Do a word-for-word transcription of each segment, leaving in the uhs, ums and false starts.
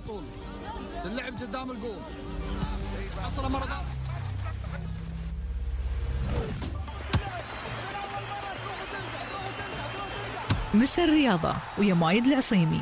طول اللعب قدام الجول. حصل مرة ثانية. مسا الرياضة ويا مايد العصيمي.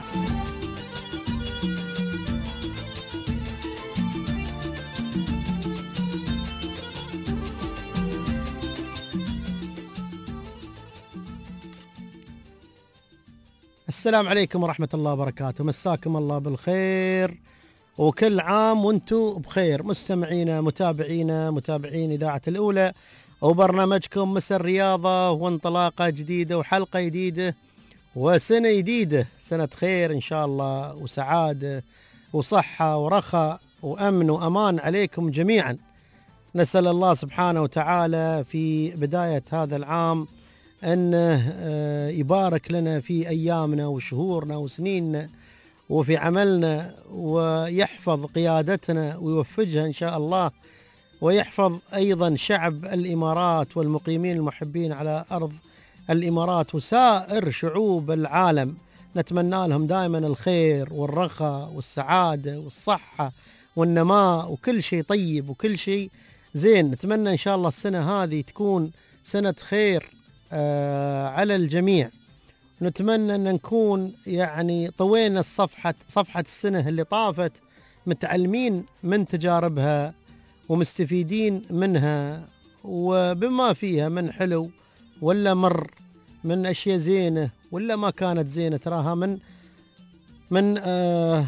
السلام عليكم ورحمة الله وبركاته، مساكم الله بالخير وكل عام وانتم بخير. مستمعينا متابعينا متابعين إذاعة الأولى وبرنامجكم مسا الرياضة، وانطلاقة جديدة وحلقة جديدة وسنة جديدة، سنة خير إن شاء الله وسعادة وصحة ورخاء وأمن وأمان عليكم جميعا. نسأل الله سبحانه وتعالى في بداية هذا العام أنه يبارك لنا في أيامنا وشهورنا وسنيننا وفي عملنا، ويحفظ قيادتنا ويوفقها إن شاء الله، ويحفظ أيضا شعب الإمارات والمقيمين المحبين على أرض الإمارات وسائر شعوب العالم. نتمنى لهم دائما الخير والرخاء والسعادة والصحة والنماء وكل شيء طيب وكل شيء زين. نتمنى إن شاء الله السنة هذه تكون سنة خير آه على الجميع. نتمنى أن نكون يعني طوينا الصفحة صفحة السنة اللي طافت متعلمين من تجاربها ومستفيدين منها، وبما فيها من حلو ولا مر، من أشياء زينة ولا ما كانت زينة، تراها من من آه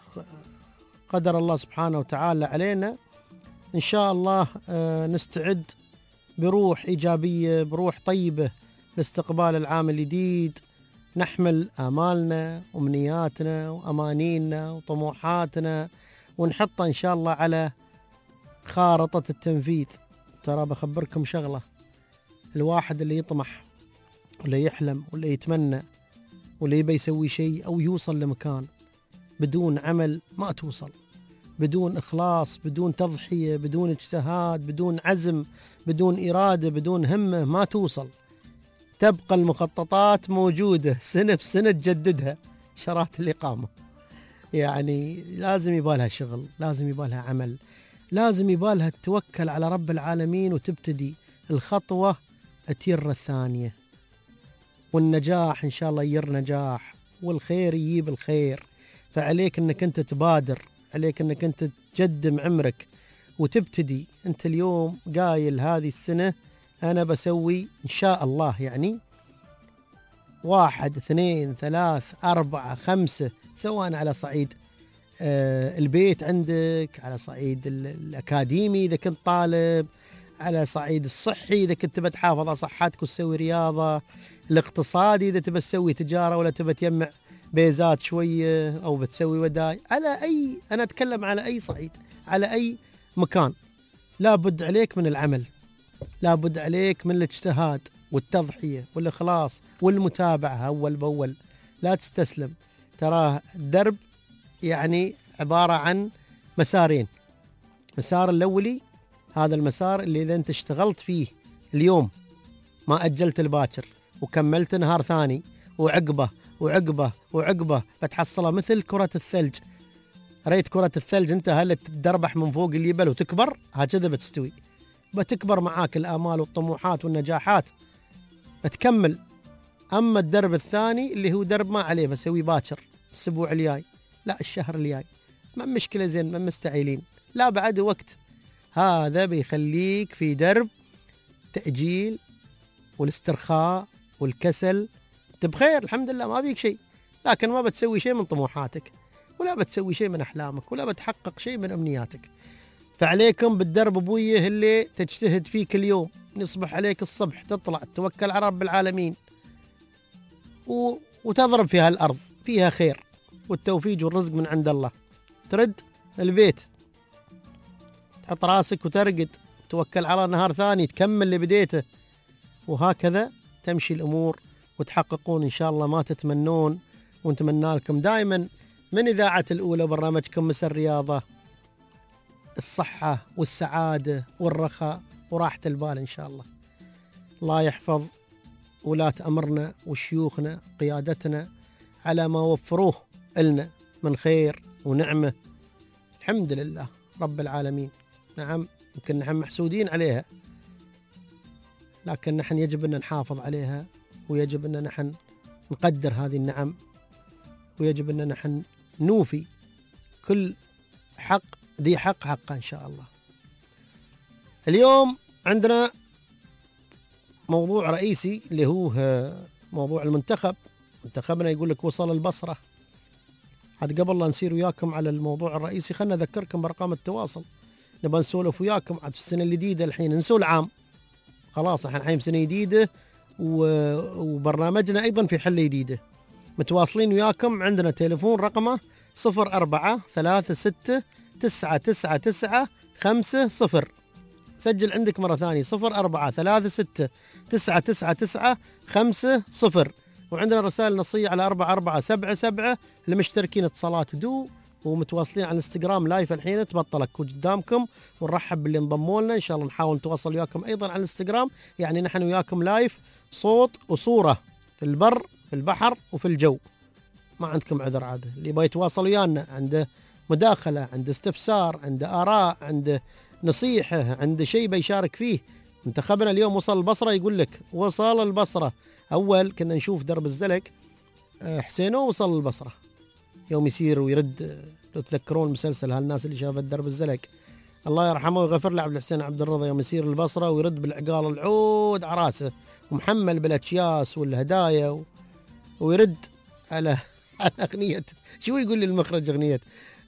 قدر الله سبحانه وتعالى علينا. إن شاء الله آه نستعد بروح إيجابية بروح طيبة لاستقبال العام الجديد، نحمل آمالنا وأمنياتنا وأمانينا وطموحاتنا ونحطها إن شاء الله على خارطة التنفيذ. ترى بخبركم شغلة، الواحد اللي يطمح واللي يحلم واللي يتمنى واللي يبي يسوي شيء أو يوصل لمكان بدون عمل ما توصل، بدون إخلاص، بدون تضحية، بدون اجتهاد، بدون عزم، بدون إرادة، بدون همة ما توصل. تبقى المخططات موجودة سنة بسنة تجددها، شرات الإقامة. يعني لازم يبالها شغل، لازم يبالها عمل، لازم يبالها توكل على رب العالمين وتبتدي الخطوة تير الثانية، والنجاح إن شاء الله يير نجاح، والخير يجيب الخير. فعليك أنك أنت تبادر، عليك أنك أنت تقدم عمرك وتبتدي. أنت اليوم قايل هذه السنة أنا بسوي إن شاء الله يعني واحد اثنين ثلاث أربعة خمسة، سواء على صعيد آه البيت عندك، على صعيد الأكاديمي إذا كنت طالب، على صعيد الصحي إذا كنت بتحافظ على صحتك وتسوي رياضة، الاقتصادي إذا تبى تسوي تجارة ولا تبى تجمع بيزات شوية أو بتسوي وداي، على أي، أنا أتكلم على أي صعيد، على أي مكان. لابد عليك من العمل، لابد عليك من الاجتهاد والتضحية والإخلاص والمتابعة أول بأول. لا تستسلم. تراه الدرب يعني عبارة عن مسارين. مسار الأولي هذا المسار اللي إذا أنت اشتغلت فيه اليوم ما أجلت الباكر وكملت نهار ثاني وعقبه وعقبه وعقبه بتحصلها مثل كرة الثلج. ريت كرة الثلج أنت هل تدربح من فوق الجبل وتكبر؟ هكذا بتستوي، بتكبر معاك الآمال والطموحات والنجاحات بتكمل. أما الدرب الثاني اللي هو درب ما عليه بسوي باكر الأسبوع الجاي، لا الشهر الجاي، ما مشكلة، زين ما مستعيلين، لا بعد وقت. هذا بيخليك في درب تأجيل والاسترخاء والكسل. تبخير الحمد لله ما بيك شيء، لكن ما بتسوي شيء من طموحاتك ولا بتسوي شيء من أحلامك ولا بتحقق شيء من أمنياتك. فعليكم بالدرب أبويه اللي تجتهد فيه كل يوم، يصبح عليك الصبح تطلع توكل على رب العالمين و... وتضرب فيها الأرض، فيها خير والتوفيق والرزق من عند الله. ترد البيت تحط راسك وترقد، توكل على نهار ثاني تكمل اللي بديته، وهكذا تمشي الأمور وتحققون إن شاء الله ما تتمنون. ونتمنى لكم دائما من إذاعة الأولى وبرنامجكم مسا الرياضة الصحة والسعادة والرخاء وراحة البال إن شاء الله. الله يحفظ ولاة أمرنا وشيوخنا قيادتنا على ما وفروه لنا من خير ونعمة، الحمد لله رب العالمين. نعم يمكن نحن محسودين عليها، لكن نحن يجب أن نحافظ عليها، ويجب أن نحن نقدر هذه النعم، ويجب أن نحن نوفي كل حق ذي حق حقه إن شاء الله. اليوم عندنا موضوع رئيسي اللي هو موضوع المنتخب. منتخبنا يقول لك وصل البصرة. عاد قبل لا نسير وياكم على الموضوع الرئيسي خلنا أذكركم بأرقام التواصل. نبغى نسولف وياكم عاد في السنة الجديدة، الحين نسول عام خلاص، احنا الحين سنة جديدة وبرنامجنا أيضا في حلة جديدة. متواصلين وياكم، عندنا تليفون رقمه صفر أربعة ثلاثة ستة تسعة تسعة تسعة خمسة صفر. سجل عندك مرة ثانية صفر أربعة ثلاثة ستة تسعة تسعة تسعة خمسة صفر. وعندنا رسائل نصية على أربعة أربعة سبعة سبعة لمشتركين اتصالات دو، ومتواصلين على الانستغرام لايف الحين تبطلك قدامكم، ونرحب باللي انضموا لنا. ان شاء الله نحاول نتواصل وياكم ايضا على الانستغرام، يعني نحن وياكم لايف صوت وصورة في البر في البحر وفي الجو، ما عندكم عذر. عاده اللي يبغى يتواصل ويانا عنده مداخلة، عنده استفسار، عنده آراء، عنده نصيحة، عنده شيء بيشارك فيه. منتخبنا اليوم وصل البصرة، يقول لك وصل البصرة. أول كنا نشوف درب الزلق حسينو وصل البصرة يوم يسير ويرد، لو تذكرون مسلسل هالناس اللي شافت درب الزلق الله يرحمه ويغفر له عبد الحسين عبد الرضا، يوم يسير البصرة ويرد بالعقال العود عراسه ومحمل بالأشياس والهدايا و... ويرد على على أغنية شو يقول لي المخرج أغنية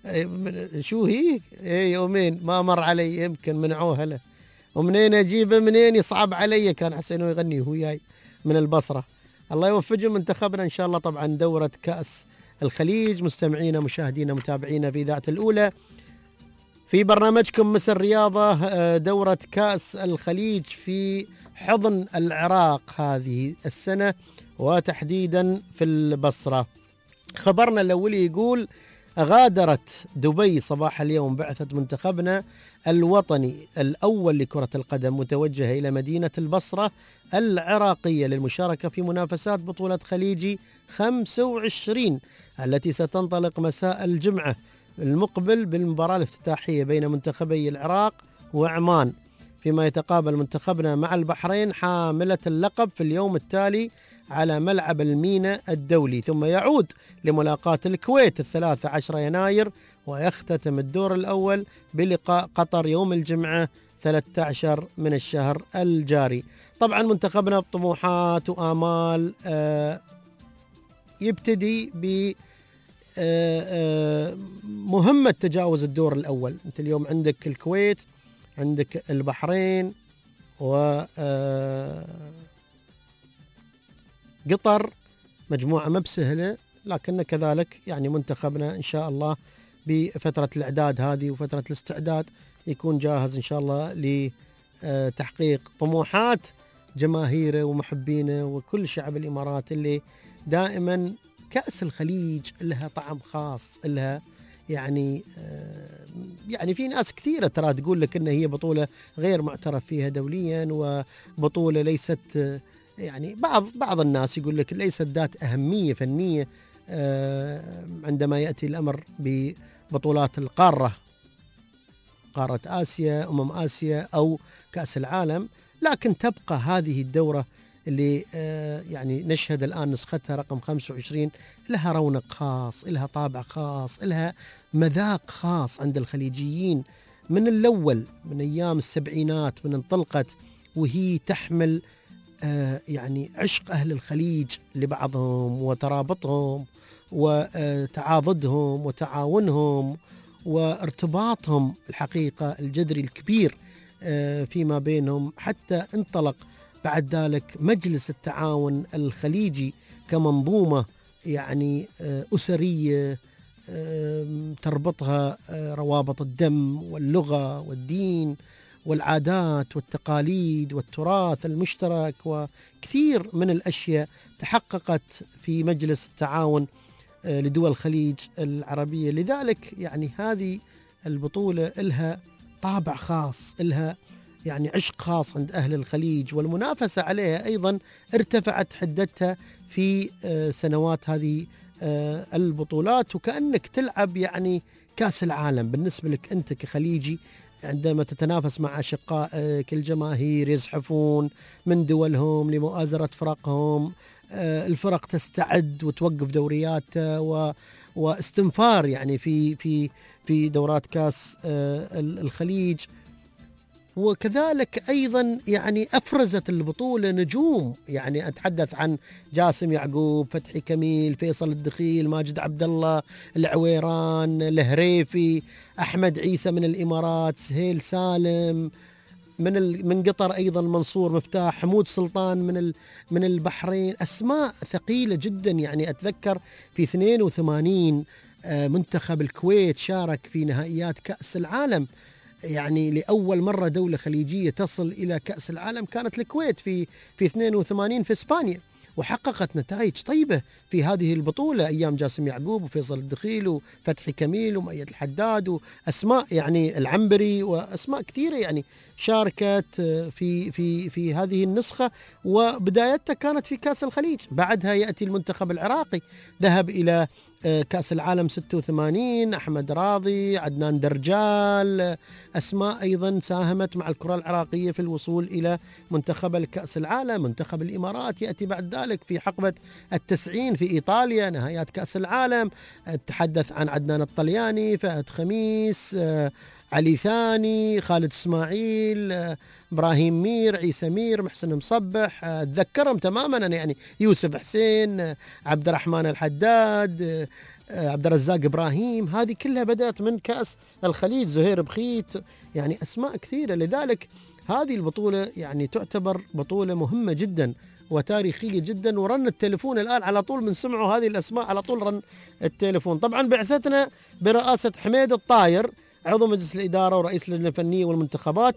شو هي ايه يومين ما مر علي يمكن منعوها له، ومنين اجيبه منين يصعب علي. كان حسين يغني وهو جاي من البصرة. الله يوفقهم منتخبنا ان شاء الله. طبعا دورة كأس الخليج، مستمعينا مشاهدينا متابعينا في إذاعة الأولى في برنامجكم مس الرياضة، دورة كأس الخليج في حضن العراق هذه السنة وتحديدا في البصرة. خبرنا الأولي يقول غادرت دبي صباح اليوم بعثة منتخبنا الوطني الأول لكرة القدم متوجهة إلى مدينة البصرة العراقية للمشاركة في منافسات بطولة خليجي خمسة وعشرين التي ستنطلق مساء الجمعة المقبل بالمباراة الافتتاحية بين منتخبي العراق وعمان، فيما يتقابل منتخبنا مع البحرين حاملة اللقب في اليوم التالي على ملعب المينا الدولي، ثم يعود لملاقاة الكويت الثلاثة عشر يناير، ويختتم الدور الأول بلقاء قطر يوم الجمعة ثلاثة عشر من الشهر الجاري. طبعا منتخبنا بطموحات وآمال آه يبتدي ب مهمة تجاوز الدور الأول. أنت اليوم عندك الكويت، عندك البحرين، و قطر، مجموعة ما بسهلة، لكن كذلك يعني منتخبنا إن شاء الله بفترة الإعداد هذه وفترة الاستعداد يكون جاهز إن شاء الله لتحقيق طموحات جماهيره ومحبينه وكل شعب الإمارات اللي دائما كأس الخليج لها طعم خاص، لها يعني يعني في ناس كثيرة ترى تقول لك إن هي بطولة غير معترف فيها دوليا، وبطولة ليست يعني بعض بعض الناس يقول لك ليست ذات أهمية فنية عندما يأتي الأمر ببطولات القارة، قارة آسيا، أمم آسيا أو كأس العالم. لكن تبقى هذه الدورة اللي يعني نشهد الآن نسختها رقم خمسة وعشرين لها رونق خاص، لها طابع خاص، لها مذاق خاص عند الخليجيين من الأول، من أيام السبعينات من انطلقت وهي تحمل يعني عشق أهل الخليج لبعضهم وترابطهم وتعاضدهم وتعاونهم وارتباطهم الحقيقة الجذري الكبير فيما بينهم، حتى انطلق بعد ذلك مجلس التعاون الخليجي كمنظومة يعني أسرية تربطها روابط الدم واللغة والدين والعادات والتقاليد والتراث المشترك، وكثير من الأشياء تحققت في مجلس التعاون لدول الخليج العربية. لذلك يعني هذه البطولة لها طابع خاص، لها يعني عشق خاص عند أهل الخليج، والمنافسة عليها أيضا ارتفعت حدتها في سنوات هذه البطولات، وكأنك تلعب يعني كأس العالم بالنسبة لك أنت كخليجي، عندما تتنافس مع أشقائك الجماهير يزحفون من دولهم لمؤازرة فرقهم، الفرق تستعد وتوقف دورياتها و واستنفار يعني في في في دورات كاس الخليج. وكذلك أيضا يعني أفرزت البطولة نجوم، يعني أتحدث عن جاسم يعقوب، فتحي كميل، فيصل الدخيل، ماجد عبد الله، العويران، الهريفي، أحمد عيسى من الإمارات، سهيل سالم من من قطر، أيضا منصور مفتاح، حمود سلطان من من البحرين. أسماء ثقيلة جدا. يعني أتذكر في اثنين وثمانين منتخب الكويت شارك في نهائيات كأس العالم، يعني لأول مرة دولة خليجية تصل إلى كأس العالم كانت الكويت في في اثنين وثمانين في إسبانيا، وحققت نتائج طيبة في هذه البطولة أيام جاسم يعقوب وفيصل الدخيل وفتحي كميل ومؤيد الحداد وأسماء يعني العنبري وأسماء كثيرة يعني شاركت في في في هذه النسخة. وبدايتها كانت في كأس الخليج، بعدها يأتي المنتخب العراقي ذهب إلى كأس العالم ستة وثمانين، أحمد راضي، عدنان درجال، أسماء أيضا ساهمت مع الكرة العراقية في الوصول إلى منتخب الكأس العالم. منتخب الإمارات يأتي بعد ذلك في حقبة التسعين في إيطاليا نهايات كأس العالم. أتحدث عن عدنان الطلياني، فهد خميس، علي ثاني، خالد اسماعيل، ابراهيم مير، عيسى مير، محسن مصبح، اتذكرهم تماما أنا يعني يوسف حسين، عبد الرحمن الحداد، عبد الرزاق ابراهيم. هذه كلها بدأت من كأس الخليج، زهير بخيت، يعني اسماء كثيرة. لذلك هذه البطولة يعني تعتبر بطولة مهمة جدا وتاريخية جدا. ورن التليفون الآن على طول من سمعوا هذه الأسماء على طول رن التليفون. طبعا بعثتنا برئاسة حميد الطاير عضو مجلس الإدارة ورئيس اللجنة الفنية والمنتخبات،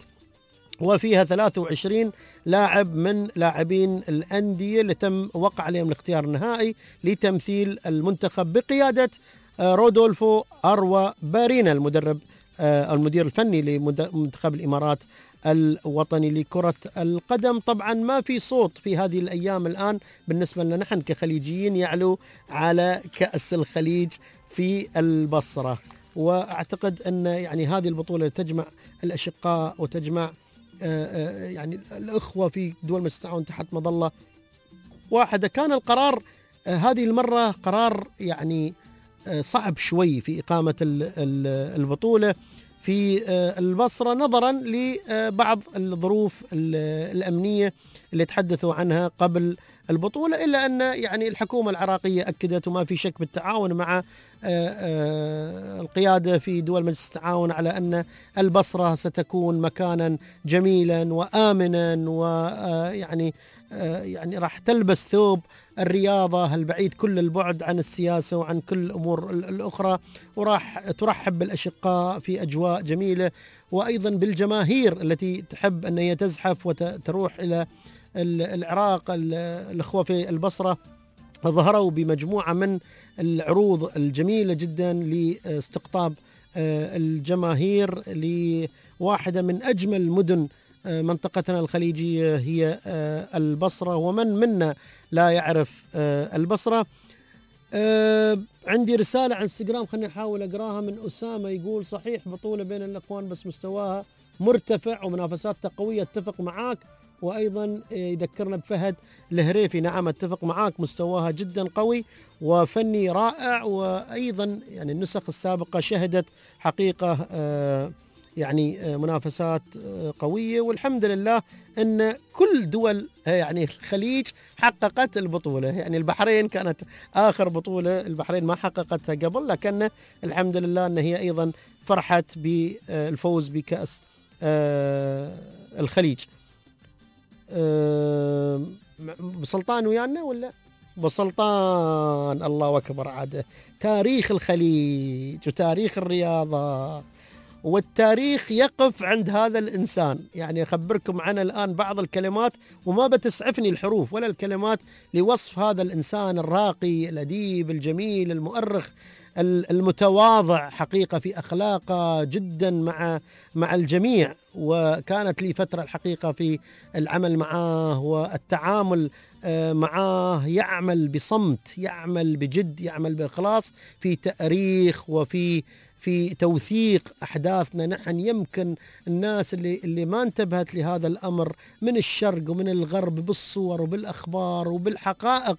وفيها ثلاثة وعشرين لاعب من لاعبين الأندية اللي تم وقع عليهم الاختيار النهائي لتمثيل المنتخب بقيادة رودولفو أروى بارينا المدرب المدير الفني لمنتخب الإمارات الوطني لكرة القدم. طبعا ما في صوت في هذه الأيام الآن بالنسبة لنا نحن كخليجيين يعلو على كأس الخليج في البصرة. وأعتقد أن يعني هذه البطولة تجمع الأشقاء وتجمع يعني الأخوة في دول مجلس التعاون تحت مظلة واحدة. كان القرار هذه المرة قرار يعني صعب شوي في إقامة البطولة في البصرة نظرا لبعض الظروف الأمنية اللي تحدثوا عنها قبل البطولة، إلا أن يعني الحكومة العراقية أكدت وما في شك بالتعاون مع القيادة في دول مجلس التعاون على أن البصرة ستكون مكانا جميلا وآمنا، ويعني يعني راح تلبس ثوب الرياضة البعيد كل البعد عن السياسة وعن كل الأمور الأخرى، وراح ترحب بالأشقاء في أجواء جميلة، وأيضا بالجماهير التي تحب أن هي تزحف وتروح إلى العراق. الأخوة في البصرة ظهروا بمجموعة من العروض الجميلة جدا لاستقطاب الجماهير لواحدة من أجمل مدن منطقتنا الخليجية هي البصرة، ومن منا لا يعرف البصرة. عندي رسالة على انستغرام خليني أحاول أقراها من أسامة، يقول صحيح بطولة بين الأخوان بس مستواها مرتفع ومنافساتها قوية، اتفق معاك. وأيضا يذكرنا بفهد الهريفي، نعم اتفق معاك، مستواها جدا قوي وفني رائع. وأيضا يعني النسخ السابقة شهدت حقيقة يعني منافسات قوية، والحمد لله أن كل دول يعني الخليج حققت البطولة. يعني البحرين كانت آخر بطولة البحرين ما حققتها قبل، لكن الحمد لله أن هي أيضا فرحت بالفوز بكأس الخليج. بسلطان ويانا ولا بسلطان؟ الله أكبر. عاد تاريخ الخليج وتاريخ الرياضة والتاريخ يقف عند هذا الإنسان. يعني أخبركم عن الآن بعض الكلمات وما بتسعفني الحروف ولا الكلمات لوصف هذا الإنسان الراقي الأديب الجميل المؤرخ المتواضع حقيقة في أخلاقه جدا مع مع الجميع. وكانت لي فترة الحقيقة في العمل معه والتعامل معاه يعمل بصمت، يعمل بجد، يعمل بإخلاص في تأريخ وفي في توثيق أحداثنا. نحن يمكن الناس اللي اللي ما انتبهت لهذا الأمر من الشرق ومن الغرب بالصور وبالأخبار وبالحقائق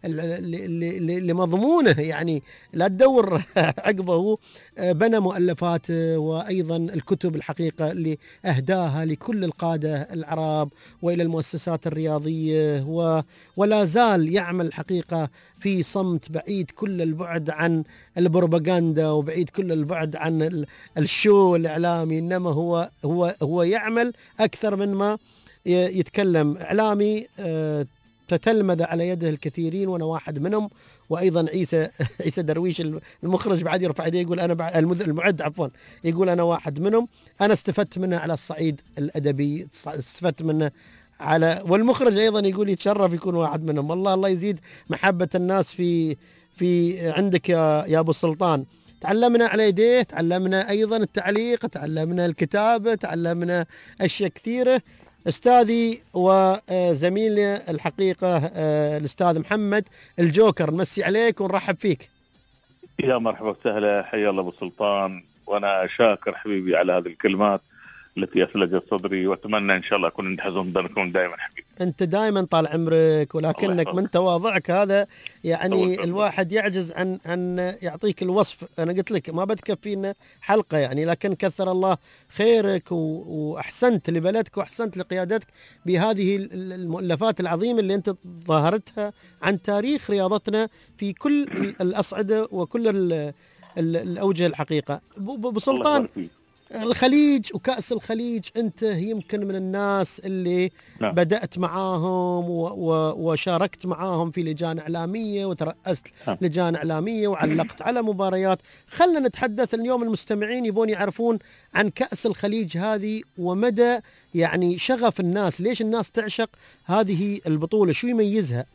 اللي مضمونة، يعني لا تدور عقبه. بنى مؤلفاته وأيضا الكتب الحقيقة اللي أهداها لكل القادة العرب وإلى المؤسسات الرياضية، ولا زال يعمل حقيقة في صمت بعيد كل البعد عن البروباغندا وبعيد كل البعد عن الشو الإعلامي، إنما هو هو هو يعمل أكثر من ما يتكلم. إعلامي تتلمذ على يده الكثيرين وأنا واحد منهم، وأيضا عيسى عيسى درويش المخرج بعد يرفع يديه يقول أنا المعد عفوا يقول أنا واحد منهم. أنا استفدت منه على الصعيد الأدبي، استفدت منه على والمخرج أيضا يقول يتشرف يكون واحد منهم. والله الله يزيد محبة الناس في في عندك يا يا أبو سلطان. تعلمنا على يديه، تعلمنا أيضا التعليق، تعلمنا الكتابة، تعلمنا أشياء كثيرة. أستاذي وزميلي الحقيقة الأستاذ محمد الجوكر، نمسي عليك ونرحب فيك. يا مرحبا وسهلا، حيا الله أبو سلطان، وأنا شاكر حبيبي على هذه الكلمات التي أثلجت صدري، وأتمنى إن شاء الله أكون نحزم بنكم دائما حبيبي. أنت دائما طال عمرك، ولكنك من تواضعك هذا يعني الواحد يعجز عن عن يعطيك الوصف. أنا قلت لك ما بتكفينا حلقة يعني، لكن كثر الله خيرك وأحسنت لبلدك وأحسنت لقيادتك بهذه المؤلفات العظيمة اللي أنت ظاهرتها عن تاريخ رياضتنا في كل الأصعدة وكل الأوجه الحقيقة. أبو سلطان، الخليج وكأس الخليج، أنت يمكن من الناس اللي نعم. بدأت معاهم وشاركت معاهم في لجان إعلامية وترأست نعم. لجان إعلامية وعلقت على مباريات. خلنا نتحدث اليوم، المستمعين يبون يعرفون عن كأس الخليج هذه ومدى يعني شغف الناس، ليش الناس تعشق هذه البطولة، شو يميزها؟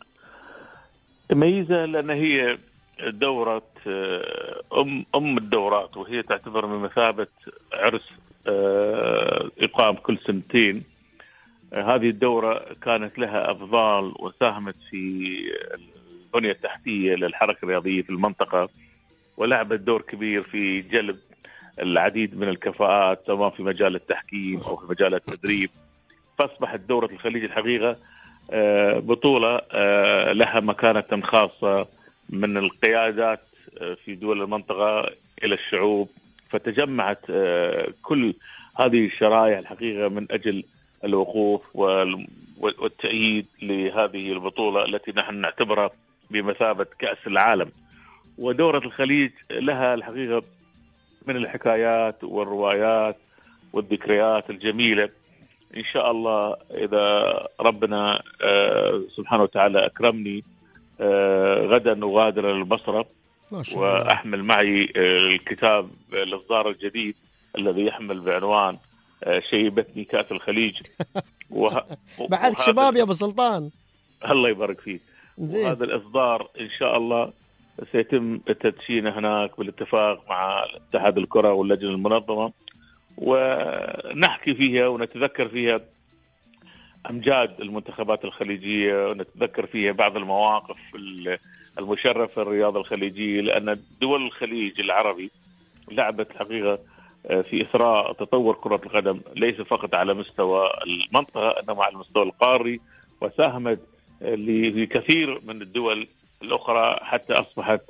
يميزها لأن هي دورة أم أم الدورات، وهي تعتبر بمثابة عرس يقام كل سنتين. هذه الدورة كانت لها أفضال وساهمت في البنية التحتية للحركة الرياضية في المنطقة، ولعبت دور كبير في جلب العديد من الكفاءات سواء في مجال التحكيم أو في مجال التدريب. فأصبحت دورة الخليج الحقيقة بطولة لها مكانة خاصة من القيادات في دول المنطقة إلى الشعوب، فتجمعت كل هذه الشرائح الحقيقة من أجل الوقوف والتأييد لهذه البطولة التي نحن نعتبرها بمثابة كأس العالم. ودورة الخليج لها الحقيقة من الحكايات والروايات والذكريات الجميلة. إن شاء الله إذا ربنا سبحانه وتعالى أكرمني غدا أغادر البصرة وأحمل معي الكتاب الإصدار الجديد الذي يحمل بعنوان شيبتني كأس الخليج. وه... بعد شباب يا أبو سلطان، الله يبارك فيك. وهذا الإصدار إن شاء الله سيتم تدشينه هناك بالاتفاق مع اتحاد الكرة واللجنة المنظمة، ونحكي فيها ونتذكر فيها أمجاد المنتخبات الخليجية، ونتذكر فيها بعض المواقف المشرفة في الرياضة الخليجية، لأن دول الخليج العربي لعبت الحقيقة في إثراء تطور كرة القدم ليس فقط على مستوى المنطقة إنما على المستوى القاري، وساهمت لكثير من الدول الأخرى حتى أصبحت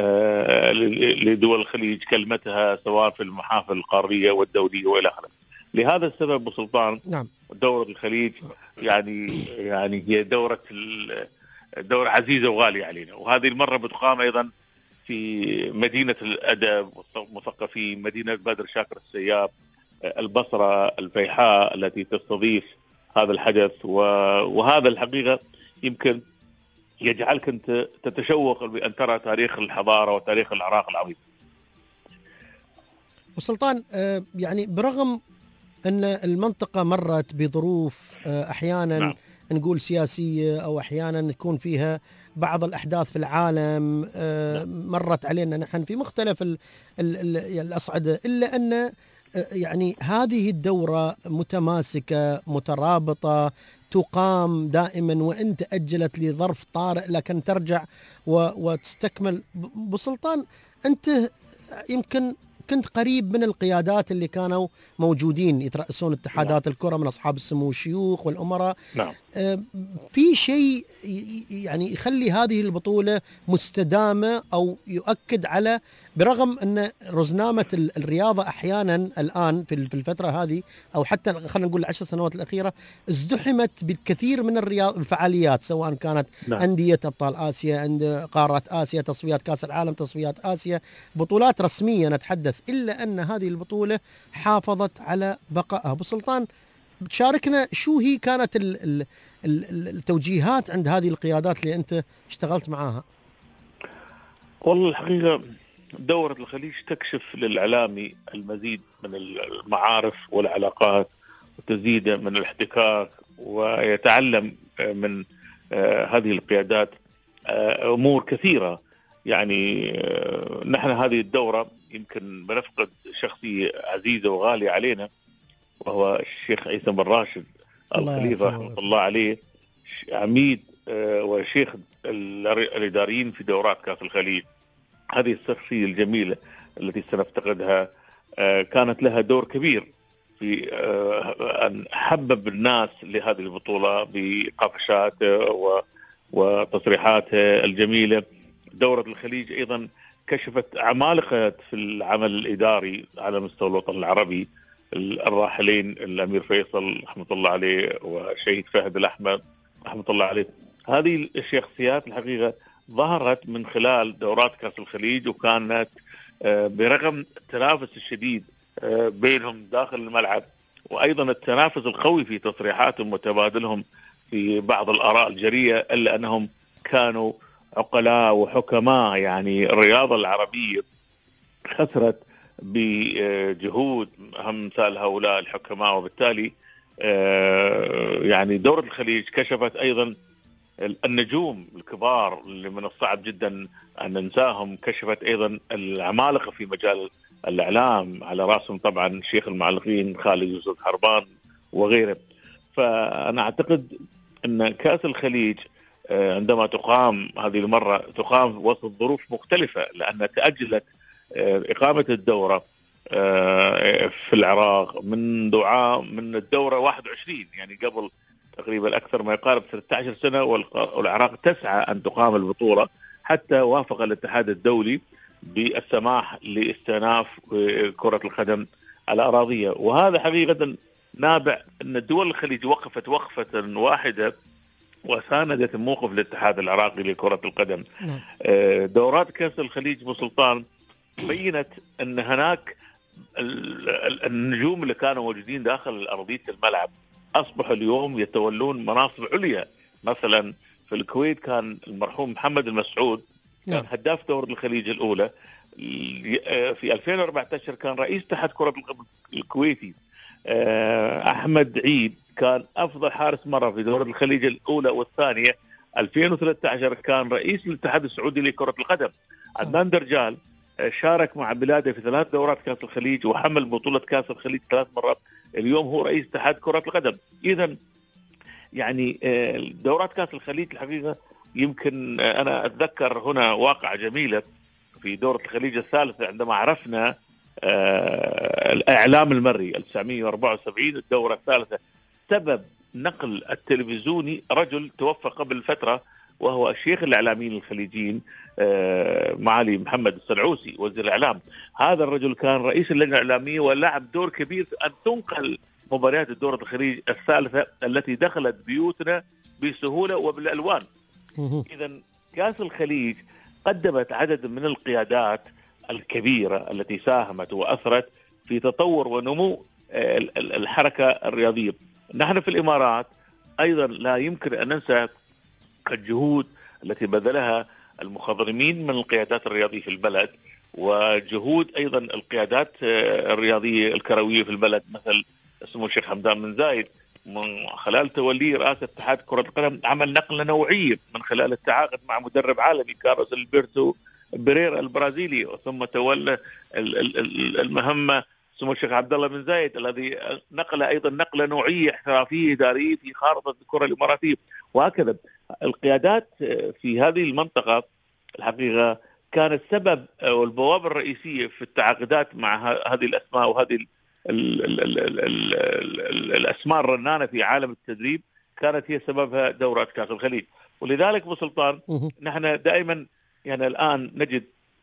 لدول الخليج كلمتها سواء في المحافل القارية والدولية وإلى آخره. لهذا السبب أبو سلطان نعم. دورة الخليج يعني يعني هي دورة دورة عزيزة وغالية علينا، وهذه المرة بتقام أيضا في مدينة الأدب والمثقفين، مدينة بدر شاكر السياب، البصرة، الفيحاء التي تستضيف هذا الحدث. وهذا الحقيقة يمكن يجعلك أنت تتشوق بأن ترى تاريخ الحضارة وتاريخ العراق العظيم. وسلطان يعني برغم أن المنطقة مرت بظروف أحيانا نعم. نقول سياسية أو أحيانا تكون فيها بعض الأحداث في العالم نعم. مرت علينا نحن في مختلف ال ال الأصعدة، إلا أن يعني هذه الدورة متماسكة مترابطة تقام دائما وإن تأجلت لظرف طارئ لكن ترجع وتستكمل. بسلطان، أنت يمكن كنت قريب من القيادات اللي كانوا موجودين يترأسون اتحادات نعم. الكرة من أصحاب السمو والشيوخ والأمراء. نعم. في شيء يعني يخلي هذه البطولة مستدامة أو يؤكد على، برغم أن رزنامة الرياضة أحيانا الآن في الفترة هذه أو حتى خلينا نقول العشر سنوات الأخيرة ازدحمت بالكثير من الفعاليات، سواء كانت نعم. أندية أبطال آسيا، عند قارة آسيا، تصفيات كأس العالم، تصفيات آسيا، بطولات رسمية نتحدث، إلا أن هذه البطولة حافظت على بقائها. أبو سلطان، تشاركنا شو هي كانت ال ال ال التوجيهات عند هذه القيادات اللي أنت اشتغلت معاها؟ والله الحقيقة دورة الخليج تكشف للإعلامي المزيد من المعارف والعلاقات وتزيد من الاحتكاك، ويتعلم من هذه القيادات أمور كثيرة. يعني نحن هذه الدورة يمكن بنفقد شخصية عزيزة وغالية علينا، وهو الشيخ عيسى بن راشد الخليفة رحمة الله عليه، عميد وشيخ الإداريين في دورات كأس الخليج. هذه الشخصية الجميلة التي سنفتقدها كانت لها دور كبير في أن حبب الناس لهذه البطولة بقفشاته وتصريحاته الجميلة. دورة الخليج أيضا كشفت عمالقة في العمل الإداري على مستوى الوطن العربي، الراحلين الأمير فيصل رحمة الله عليه والشهيد فهد الأحمد رحمة الله عليه. هذه الشخصيات الحقيقة ظهرت من خلال دورات كأس الخليج، وكانت برغم التنافس الشديد بينهم داخل الملعب، وأيضا التنافس القوي في تصريحاتهم وتبادلهم في بعض الآراء الجريئة، إلا أنهم كانوا عقلاء وحكماء. يعني الرياضة العربية خسرت بجهود أمثال هؤلاء الحكماء، وبالتالي يعني دورة الخليج كشفت أيضا النجوم الكبار اللي من الصعب جدا أن ننساهم. كشفت أيضا العمالقة في مجال الإعلام، على رأسهم طبعا شيخ المعلقين خالد يوسف حربان وغيره. فأنا أعتقد أن كأس الخليج عندما تقام هذه المرة تقام وسط ظروف مختلفة، لأن تأجلت إقامة الدورة في العراق من دعاء من الدورة واحد وعشرين، يعني قبل تقريبا أكثر ما يقارب ستة عشر سنة، والعراق تسعى أن تقام البطولة، حتى وافق الاتحاد الدولي بالسماح لاستئناف كرة القدم على أراضية. وهذا حقيقة نابع أن دول الخليج وقفت وقفة واحدة وساندت موقف الاتحاد العراقي لكرة القدم. دورات كأس الخليج بسلطان بينت أن هناك النجوم اللي كانوا موجودين داخل أرضية الملعب أصبحوا اليوم يتولون مناصب عليا. مثلا في الكويت كان المرحوم محمد المسعود كان هداف دورة الخليج الأولى، في ألفين وأربعة عشر كان رئيس اتحاد كرة القدم الكويتي. أحمد عيد كان أفضل حارس مرة في دورة الخليج الأولى والثانية. ألفين وثلاثة عشر كان رئيس الاتحاد السعودي لكرة القدم. عدنان درجال شارك مع بلاده في ثلاث دورات كأس الخليج وحمل بطولة كأس الخليج ثلاث مرات، اليوم هو رئيس اتحاد كرة القدم. إذن يعني دورات كأس الخليج الحقيقة يمكن أنا أتذكر هنا واقعة جميلة في دورة الخليج الثالثة، عندما عرفنا الإعلام المرئي ألف وتسعمائة وأربعة وسبعين الدورة الثالثة، سبب نقل التلفزيوني رجل توفى قبل فترة، وهو الشيخ الإعلاميين الخليجيين معالي محمد السلعوسي وزير الإعلام. هذا الرجل كان رئيس اللجنة الإعلامية ولعب دور كبير في أن تنقل مباريات الدورة الخليج الثالثة التي دخلت بيوتنا بسهولة وبالألوان. إذا كأس الخليج قدمت عدد من القيادات الكبيرة التي ساهمت وأثرت في تطور ونمو الحركة الرياضية. نحن في الإمارات أيضا لا يمكن أن ننسى الجهود التي بذلها المخضرمين من القيادات الرياضية في البلد، وجهود أيضا القيادات الرياضية الكروية في البلد، مثل اسمه الشيخ حمدان بن زايد من خلال توليه رئاسة اتحاد كرة القدم عمل نقلة نوعية من خلال التعاقد مع مدرب عالمي كارلوس البرتو بريرا البرازيلي، ثم تولى المهمة سمو الشيخ عبد الله بن زايد الذي نقل ايضا نقله نوعيه احترافيه اداريه في خارطه الكره الاماراتيه، وهكذا القيادات في هذه المنطقه الحقيقه كانت السبب والبوابه الرئيسيه في التعاقدات مع هذه الاسماء وهذه ال ال ال ال ال ال ال الاسماء الرنانه في عالم التدريب، كانت هي سببها دورة كأس الخليج. ولذلك ابو سلطان نحن دائما يعني الان نجد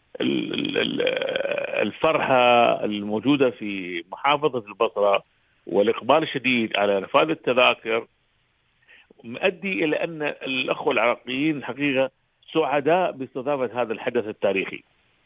الفرحه الموجوده في محافظه البصره والاقبال الشديد على نفاذ التذاكر مؤدي الى ان الاخوه العراقيين حقيقه سعداء باستضافه هذا الحدث التاريخي.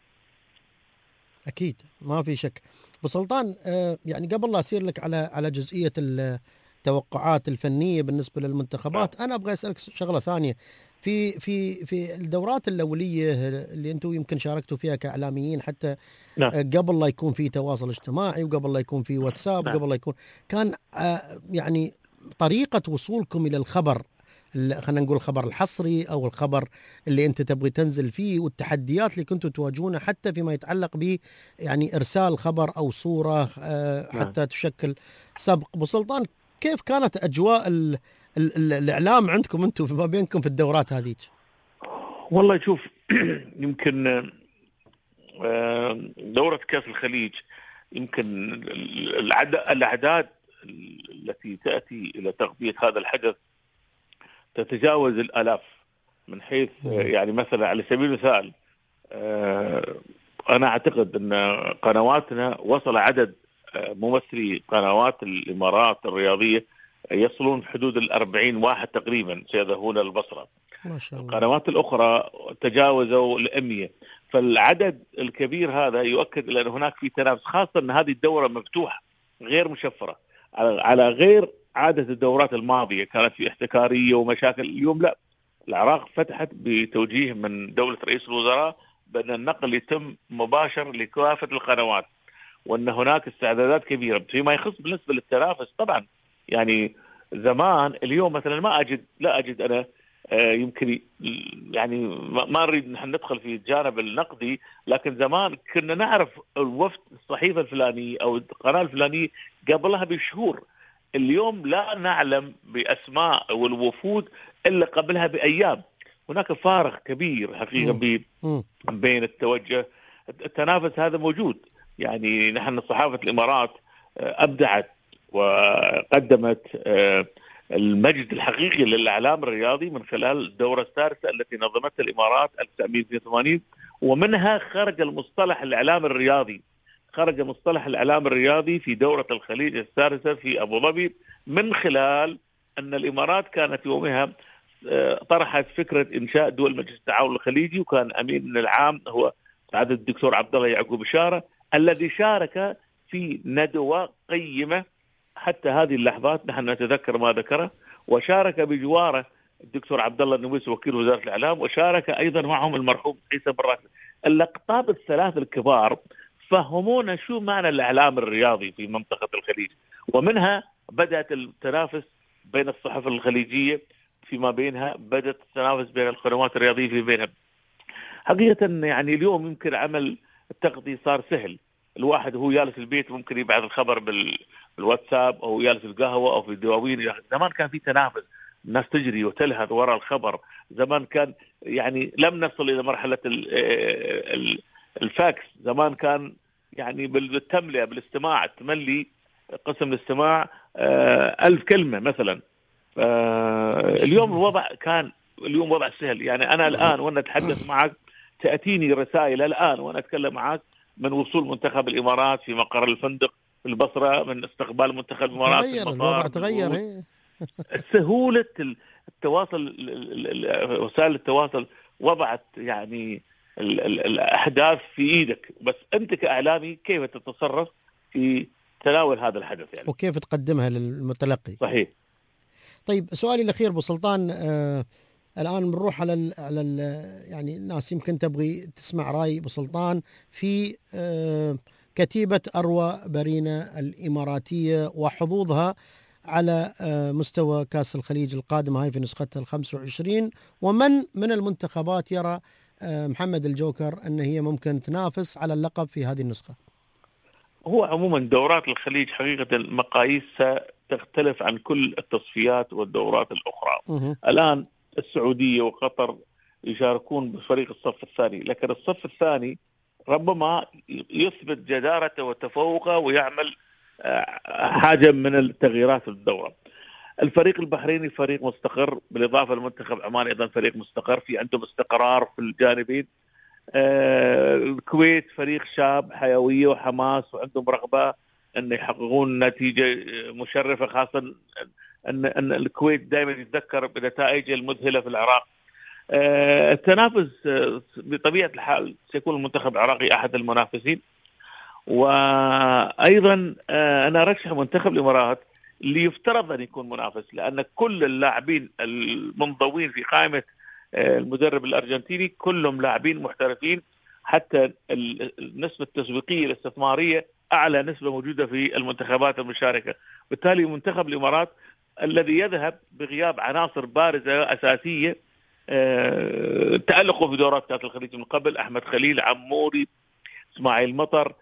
اكيد ما في شك. ابو سلطان يعني قبل لا اسير لك على على جزئيه التوقعات الفنيه بالنسبه للمنتخبات، انا ابغى اسالك شغله ثانيه. في في في الدورات الاوليه اللي انتم يمكن شاركتوا فيها كاعلاميين حتى نعم. قبل لا يكون في تواصل اجتماعي وقبل لا يكون في واتساب نعم. قبل لا يكون كان يعني طريقه وصولكم الى الخبر، خلينا نقول الخبر الحصري او الخبر اللي انت تبغي تنزل فيه، والتحديات اللي كنتوا تواجهونها حتى فيما يتعلق ب يعني ارسال خبر او صوره حتى نعم. تشكل سبق. ابو سلطان كيف كانت اجواء ال ال ال الاعلام عندكم انتم فيما بينكم في الدورات هذيك؟ والله شوف يمكن دورة كأس الخليج يمكن الاعداد التي تأتي الى تغطية هذا الحدث تتجاوز الالاف، من حيث يعني مثلا على سبيل المثال انا اعتقد ان قنواتنا وصل عدد ممثلي قنوات الامارات الرياضيه يصلون في حدود الأربعين واحد تقريبا سيذهبون البصره. ما شاء الله. القنوات الاخرى تجاوزوا الأمية، فالعدد الكبير هذا يؤكد الى ان هناك في تنافس، خاصه ان هذه الدوره مفتوحه غير مشفره على غير عادة الدورات الماضية كانت في احتكارية ومشاكل. اليوم لا، العراق فتحت بتوجيه من دولة رئيس الوزراء بأن النقل يتم مباشر لكافة القنوات، وأن هناك استعدادات كبيرة فيما يخص بالنسبة للتنافس. طبعا يعني زمان اليوم مثلا ما أجد لا أجد أنا آه يمكن يعني ما نريد نحن ندخل في الجانب النقدي، لكن زمان كنا نعرف الوفد الصحيفة الفلانية أو القناة الفلانية قبلها بشهور. اليوم لا نعلم بأسماء والوفود إلا قبلها بأيام. هناك فارق كبير حقيقة بين التوجه. التنافس هذا موجود، يعني نحن صحافة الإمارات أبدعت وقدمت المجد الحقيقي للإعلام الرياضي من خلال الدورة السادسة التي نظمتها الإمارات ألف وتسعمائة واثنين وثمانين، ومنها خرج المصطلح الإعلام الرياضي خرج مصطلح الإعلام الرياضي في دورة الخليج السادسة في أبو ظبي، من خلال أن الإمارات كانت يومها طرحت فكرة إنشاء دول مجلس التعاون الخليجي، وكان أمين العام هو سعادة الدكتور عبد الله يعقوب بشارة الذي شارك في ندوة قيمة حتى هذه اللحظات نحن نتذكر ما ذكره، وشارك بجواره الدكتور عبد الله النويس وكيل وزارة الإعلام، وشارك أيضا معهم المرحوم عيسى بن راشد. اللقطات الثلاث الكبار فهمونا شو معنى الإعلام الرياضي في منطقة الخليج، ومنها بدأت التنافس بين الصحف الخليجية فيما بينها، بدأت التنافس بين القنوات الرياضية في بينها. حقيقة يعني اليوم يمكن عمل التغطية صار سهل، الواحد هو جالس البيت ممكن يبعث الخبر بالواتساب أو جالس القهوة أو في الدواوين. زمان كان في تنافس، الناس تجري وتلهث وراء الخبر. زمان كان يعني لم نصل إلى مرحلة الفاكس، زمان كان يعني بالتملئة بالاستماع تملي قسم الاستماع ألف كلمة مثلا. اليوم الوضع كان اليوم وضع سهل، يعني أنا الآن وأنا أتحدث معك تأتيني رسائل الآن وأنا أتكلم معك من وصول منتخب الإمارات في مقر الفندق في البصرة، من استقبال منتخب الإمارات في المطار. الوضع تغير. سهولة التواصل، وسائل التواصل وضعت يعني الأحداث في إيدك، بس أنت كإعلامي كيف تتصرف في تناول هذا الحدث يعني، وكيف تقدمها للمتلقي. صحيح. طيب سؤالي الأخير أبو سلطان، آه الآن بنروح على ال على ال يعني الناس يمكن تبغي تسمع رأي أبو سلطان في آه كتيبة أروى بارينا الإماراتية وحظوظها على آه مستوى كأس الخليج القادمة هاي في نسختها الخمس وعشرين، ومن من المنتخبات يرى آه محمد الجوكر أن هي ممكن تنافس على اللقب في هذه النسخة؟ هو عموما دورات الخليج حقيقة مقاييسها تختلف عن كل التصفيات والدورات الأخرى. مه. الآن السعودية وقطر يشاركون بفريق الصف الثاني، لكن الصف الثاني ربما يثبت جدارته وتفوقه ويعمل حاجة من التغييرات في الدورة. الفريق البحريني فريق مستقر، بالإضافة لمنتخب عمان أيضا فريق مستقر، في عندهم استقرار في الجانبين. آه الكويت فريق شاب، حيوية وحماس، وعندهم رغبة أن يحققون نتيجة مشرفة، خاصة أن, أن الكويت دائما يتذكر بنتائج المذهلة في العراق. آه التنافس آه بطبيعة الحال سيكون المنتخب العراقي أحد المنافسين، وأيضا آه أنا أرشح منتخب الإمارات اللي يفترض أن يكون منافس، لأن كل اللاعبين المنضوين في قائمة المدرب الأرجنتيني كلهم لاعبين محترفين، حتى النسبة التسويقية الاستثمارية أعلى نسبة موجودة في المنتخبات المشاركة. بالتالي منتخب الإمارات الذي يذهب بغياب عناصر بارزة أساسية تألقوا في دورات كأس الخليج من قبل، أحمد خليل، عموري، إسماعيل مطر،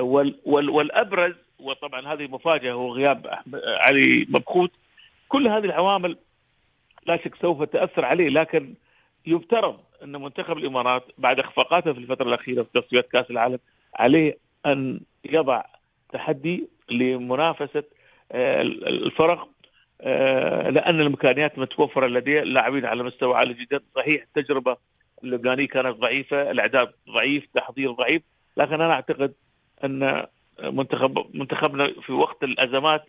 والأبرز وطبعا هذه مفاجأة هو غياب علي مبخوت. كل هذه العوامل لا شك سوف تأثر عليه، لكن يفترض أن منتخب الإمارات بعد إخفاقاته في الفترة الأخيرة في تصفيات كأس العالم عليه أن يضع تحدي لمنافسة الفرق، لأن الإمكانيات متوفرة لديه، اللاعبين على مستوى عالي جدا. صحيح التجربة اللبنانية كانت ضعيفة، الإعداد ضعيف، تحضير ضعيف، لكن أنا أعتقد أن منتخب منتخبنا في وقت الأزمات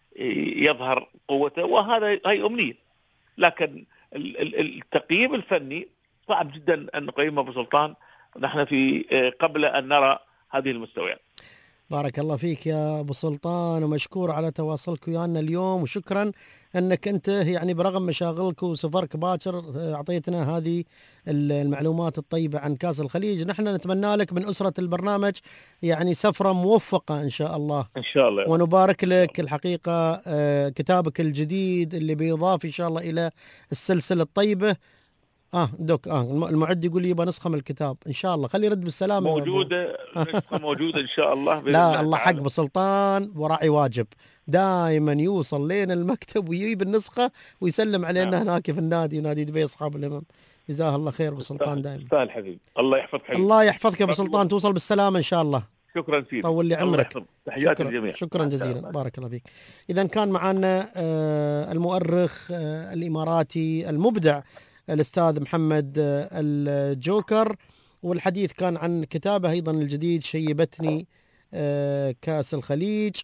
يظهر قوته، وهذا هي أمنية. لكن التقييم الفني صعب جدا أن نقيمه أبو سلطان، نحن في قبل أن نرى هذه المستويات. بارك الله فيك يا أبو سلطان، ومشكور على تواصلك ويانا اليوم، وشكرا أنك أنت يعني برغم مشاغلك وسفرك باكر أعطيتنا هذه المعلومات الطيبة عن كأس الخليج. نحن نتمنى لك من أسرة البرنامج يعني سفرة موفقة إن شاء الله. إن شاء الله. ونبارك لك الحقيقة كتابك الجديد اللي بيضاف إن شاء الله إلى السلسلة الطيبة. اه دوك اه المعد يقول لي يبغى نسخه من الكتاب، ان شاء الله خلي يرد بالسلامه. موجوده نسخه موجوده ان شاء الله. لا الله حق ابو سلطان وراعي واجب، دائما يوصل لين المكتب ويجيب النسخه ويسلم علينا هناك في النادي، نادي دبي اصحاب الامام. جزاه الله خير ابو سلطان دائما. استاهل حبيبي، الله يحفظك حبيبي. الله يحفظك يا ابو سلطان، توصل بالسلامه ان شاء الله. شكرا سيدي، طول لي عمرك. تحياتي للجميع. شكرا جزيلا، بارك الله فيك. اذا كان معنا آه المؤرخ آه الاماراتي المبدع الأستاذ محمد الجوكر، والحديث كان عن كتابه أيضا الجديد شيبتني كأس الخليج،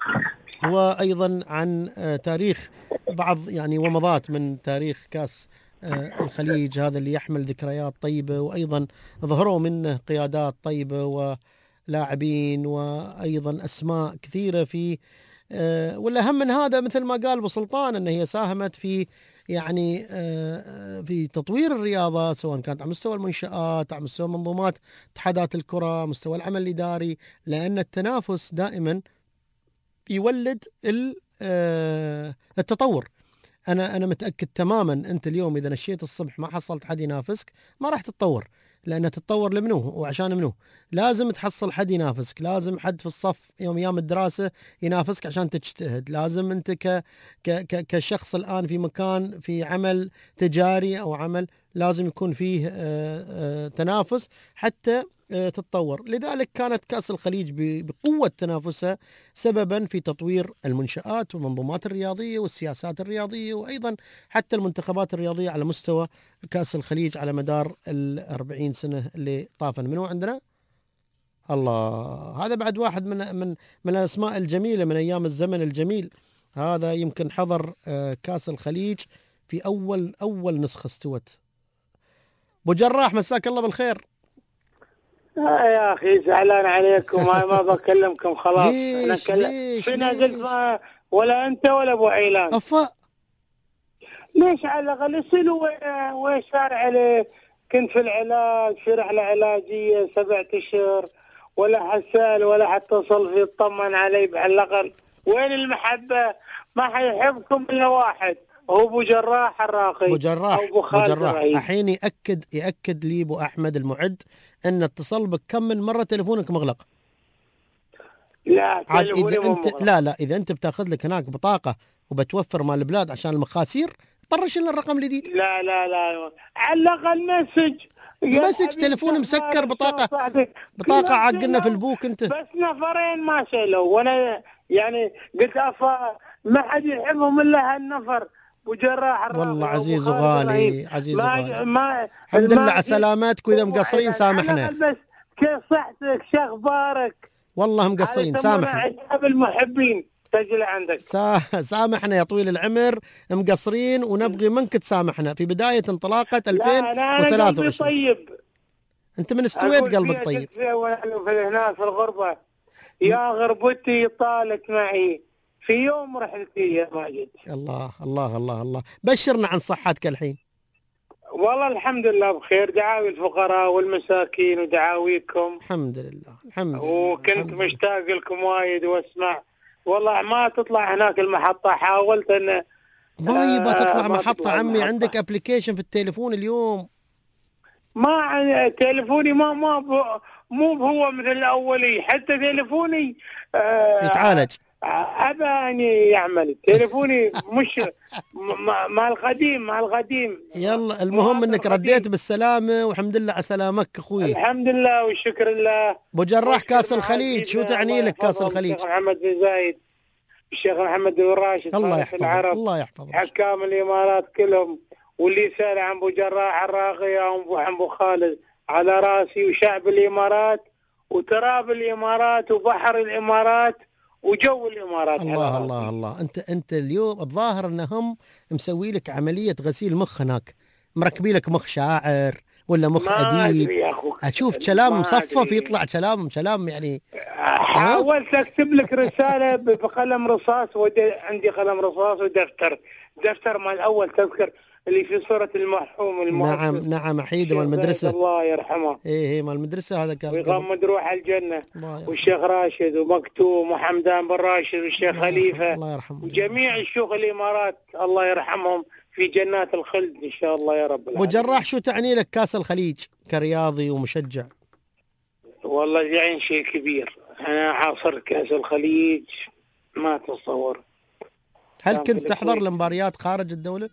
وأيضا عن تاريخ بعض يعني ومضات من تاريخ كأس الخليج هذا اللي يحمل ذكريات طيبة، وأيضا ظهروا منه قيادات طيبة ولاعبين وأيضا أسماء كثيرة في، والأهم من هذا مثل ما قال أبو سلطان أن هي ساهمت في يعني في تطوير الرياضة، سواء كانت على مستوى المنشآت، على مستوى منظومات اتحادات الكرة، مستوى العمل الإداري، لأن التنافس دائما يولد التطور. أنا أنا متأكد تماما أنت اليوم إذا نشيت الصبح ما حصلت حد ينافسك ما راح تتطور، لأن تتطور لمنو وعشان منو؟ لازم تحصل حد ينافسك، لازم حد في الصف يوم أيام الدراسة ينافسك عشان تجتهد، لازم أنت ك ك كشخص الآن في مكان في عمل تجاري أو عمل لازم يكون فيه آآ آآ تنافس حتى تتطور. لذلك كانت كأس الخليج بقوة تنافسها سببا في تطوير المنشآت والمنظومات الرياضية والسياسات الرياضية، وأيضا حتى المنتخبات الرياضية على مستوى كأس الخليج على مدار الأربعين سنة اللي طافن. منو عندنا؟ الله، هذا بعد واحد من من من الأسماء الجميلة من أيام الزمن الجميل. هذا يمكن حضر كأس الخليج في أول أول نسخة استوت. أبو جراح مساك الله بالخير. آه يا أخي زعلان عليكم، ما ما بكلمكم خلاص. أنا كلم فينا قلت ما ولا أنت ولا أبو عيلان. أفا ليش على الأقل يصيروا وين صار عليه؟ كنت في العلاج في رحلة علاجية سبعة أشهر، ولا حسال ولا حتى اتصل في يطمن علي على الأقل. وين المحبة؟ ما حيحبكم إلا واحد، هو أبو جراح الراقي. أبو جراح أبو جراح الحين يأكد يأكد لي أبو أحمد المعد أن اتصل بك كم من مرة تلفونك مغلق. لا عاد تليفوني اذا مو انت مغلق. لا لا اذا انت بتاخذ لك هناك بطاقه وبتوفر مال البلاد عشان المخاسير، طرش لنا الرقم الجديد. لا لا لا على الاقل مسج مسج، تليفون مسكر، بطاقه بطاقه عقلنا في البوك انت. بس نفرين ما شالوا، وانا يعني قلت افا ما حد يحبهم الا هالنفر وجراح. والله عزيز وغالي، عزيز ما وغالي، ما الحمد لله على سلامتك، واذا مقصرين سامحنا. بس كيف صحتك؟ شو اخبارك؟ والله مقصرين سامحنا. عجب المحبين تجي عندك. سا... سامحنا يا طويل العمر، مقصرين ونبغي منك تسامحنا في بداية انطلاقة ألفين وثلاثة وعشرين. طيب انت من استويت قلبك طيب. في هنا في الغربة يا غربتي طالت معي في يوم رحلتي يا ماجد. الله الله الله الله، بشرنا عن صحتك الحين. والله الحمد لله بخير، دعاوي الفقراء والمساكين ودعاويكم. الحمد لله الحمد لله. وكنت الحمد مشتاق لكم وايد واسمع. والله ما تطلع هناك المحطة، حاولت ان ما يبغى تطلع آه محطة تطلع عمي، المحطة. عندك ابلكيشن في التليفون اليوم. ما عن- تليفوني ما ما ب- مو هو مثل الاولي، حتى تليفوني آه يتعالج. ابى اني يعمل تليفوني مش م- مع القديم مع القديم. يلا المهم انك القديم. رديت بالسلامة والحمد لله على سلامك اخوي. الحمد لله والشكر لله. ابو جراح كاس واشكر الخليج، شو معاذ تعني الله لك كاس يحفظهم، الخليج؟ الشيخ محمد بن زايد، الشيخ محمد بن راشد، الله خالد يحفظه العرب، الله يحفظه. حكام الامارات كلهم، واللي سال عن ابو جراح الراقي عن ابو خالد على راسي، وشعب الامارات وتراب الامارات وبحر الامارات وجو الامارات. الله على الله راسي. الله، انت انت اليوم الظاهر انهم مسوي لك عمليه غسيل مخ هناك، مركبي لك مخ شاعر ولا مخ ما اديب. ادري يا اخوك، اشوف كلام ما مصفف أدري. يطلع كلام كلام يعني. حاولت اكتب لك رساله بقلم رصاص، ود- عندي قلم رصاص ودفتر، دفتر مال اول تذكر اللي في صوره المرحوم المؤسس نعم نعم، احيد الشيخ مال المدرسه. زايد الله يرحمه ايه ايه مال المدرسه هذا كان. ويغمد روح الجنه. الله يرحمه. والشيخ راشد ومكتوم وحمدان بن راشد والشيخ الله يرحمه. خليفه الله يرحمه. وجميع الشيوخ الامارات الله يرحمهم في جنات الخلد ان شاء الله يا رب ابو العالمين. جراح شو تعني لك كاس الخليج كرياضي ومشجع؟ والله يعني شيء كبير، انا عاصرت كاس الخليج ما تصور. هل كان كنت في تحضر الكويت. المباريات خارج الدوله؟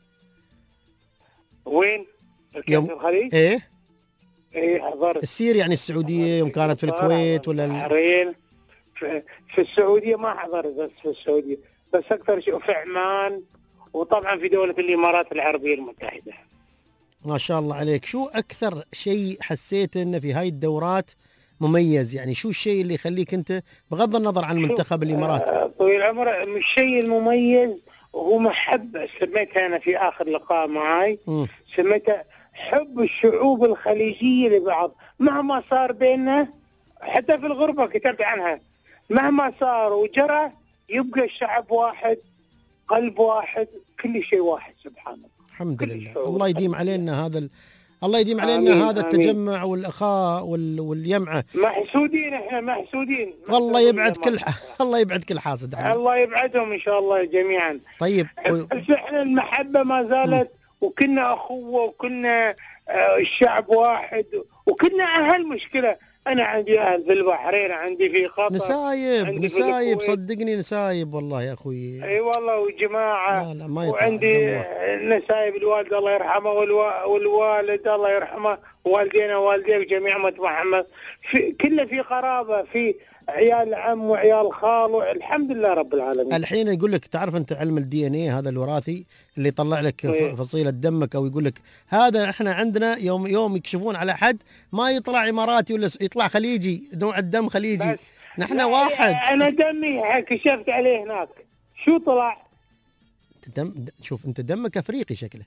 وين؟ يوم- كاس الخليج؟ ايه اي حضرت. السير يعني السعوديه يوم كانت في الكويت ولا ال... البحرين. في, في السعوديه ما حضرت، بس في السعوديه بس اكثر شيء في عمان، وطبعا في دوله الامارات العربيه المتحده. ما شاء الله عليك. شو أكثر شيء حسيت إنه في هاي الدورات مميز؟ يعني شو الشيء اللي يخليك أنت بغض النظر عن منتخب الإمارات؟ آه، طويل العمر الشيء المميز هو محبة، سميتها أنا في آخر لقاء معاي، مم. سميتها حب الشعوب الخليجية لبعض مهما صار بيننا. حتى في الغربة كتبت عنها، مهما صار وجرى يبقى الشعب واحد، قلب واحد، كل شيء واحد سبحان الله. الحمد كل لله. الشعوب الله يديم الخليجية. علينا هذا ال... الله يديم علينا آمين، هذا آمين. التجمع والأخاء وال... واليمعة. محسودين احنا محسودين. والله محسودين يبعد يا كل مرحبا. الله يبعد كل حاسد عنه. الله يبعدهم ان شاء الله جميعا. طيب و... بس احنا المحبه ما زالت، وكنا اخوه، وكنا آه، الشعب واحد، وكنا اهل. مشكله انا عندي اهل في البحرين، عندي في قطر، نسايب عندي في نسايب الكويت. صدقني نسايب والله يا أخوي. اي والله وجماعه. لا لا ما يطلع وعندي دمه. نسايب الوالد الله يرحمه والوا... والوالد الله يرحمه، والدينا ووالديك جميع أمة محمد، في كله في قرابه، في عيال عم وعيال خال، الحمد لله رب العالمين. الحين يقول لك تعرف انت علم الدي ان ايه هذا الوراثي اللي يطلع لك إيه. فصيله دمك، او يقول لك هذا احنا عندنا يوم يوم يكشفون على حد ما يطلع اماراتي ولا س- يطلع خليجي، نوع الدم خليجي. بس نحن لا، واحد. انا دمي كشفت عليه هناك، شو طلع؟ دم د- شوف انت دمك افريقي شكله،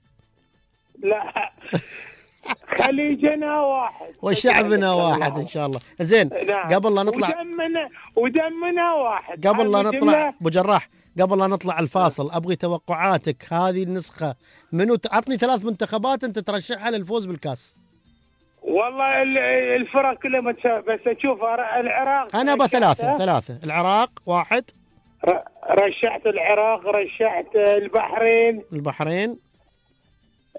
لا خليجنا واحد وشعبنا واحد ان شاء الله. زين نعم. قبل لا نطلع ودمنا ودمنا واحد. قبل لا عارف نطلع الجملة؟ ابو جراح، قبل لا نطلع الفاصل ابغي توقعاتك هذه النسخه منو. اعطني ثلاث منتخبات انت ترشحها للفوز بالكاس. والله ال- الفرق كلها متساوية، بس اشوف العراق انا رشحته. بثلاثه ثلاثه العراق واحد، ر- رشحت العراق، رشحت البحرين، البحرين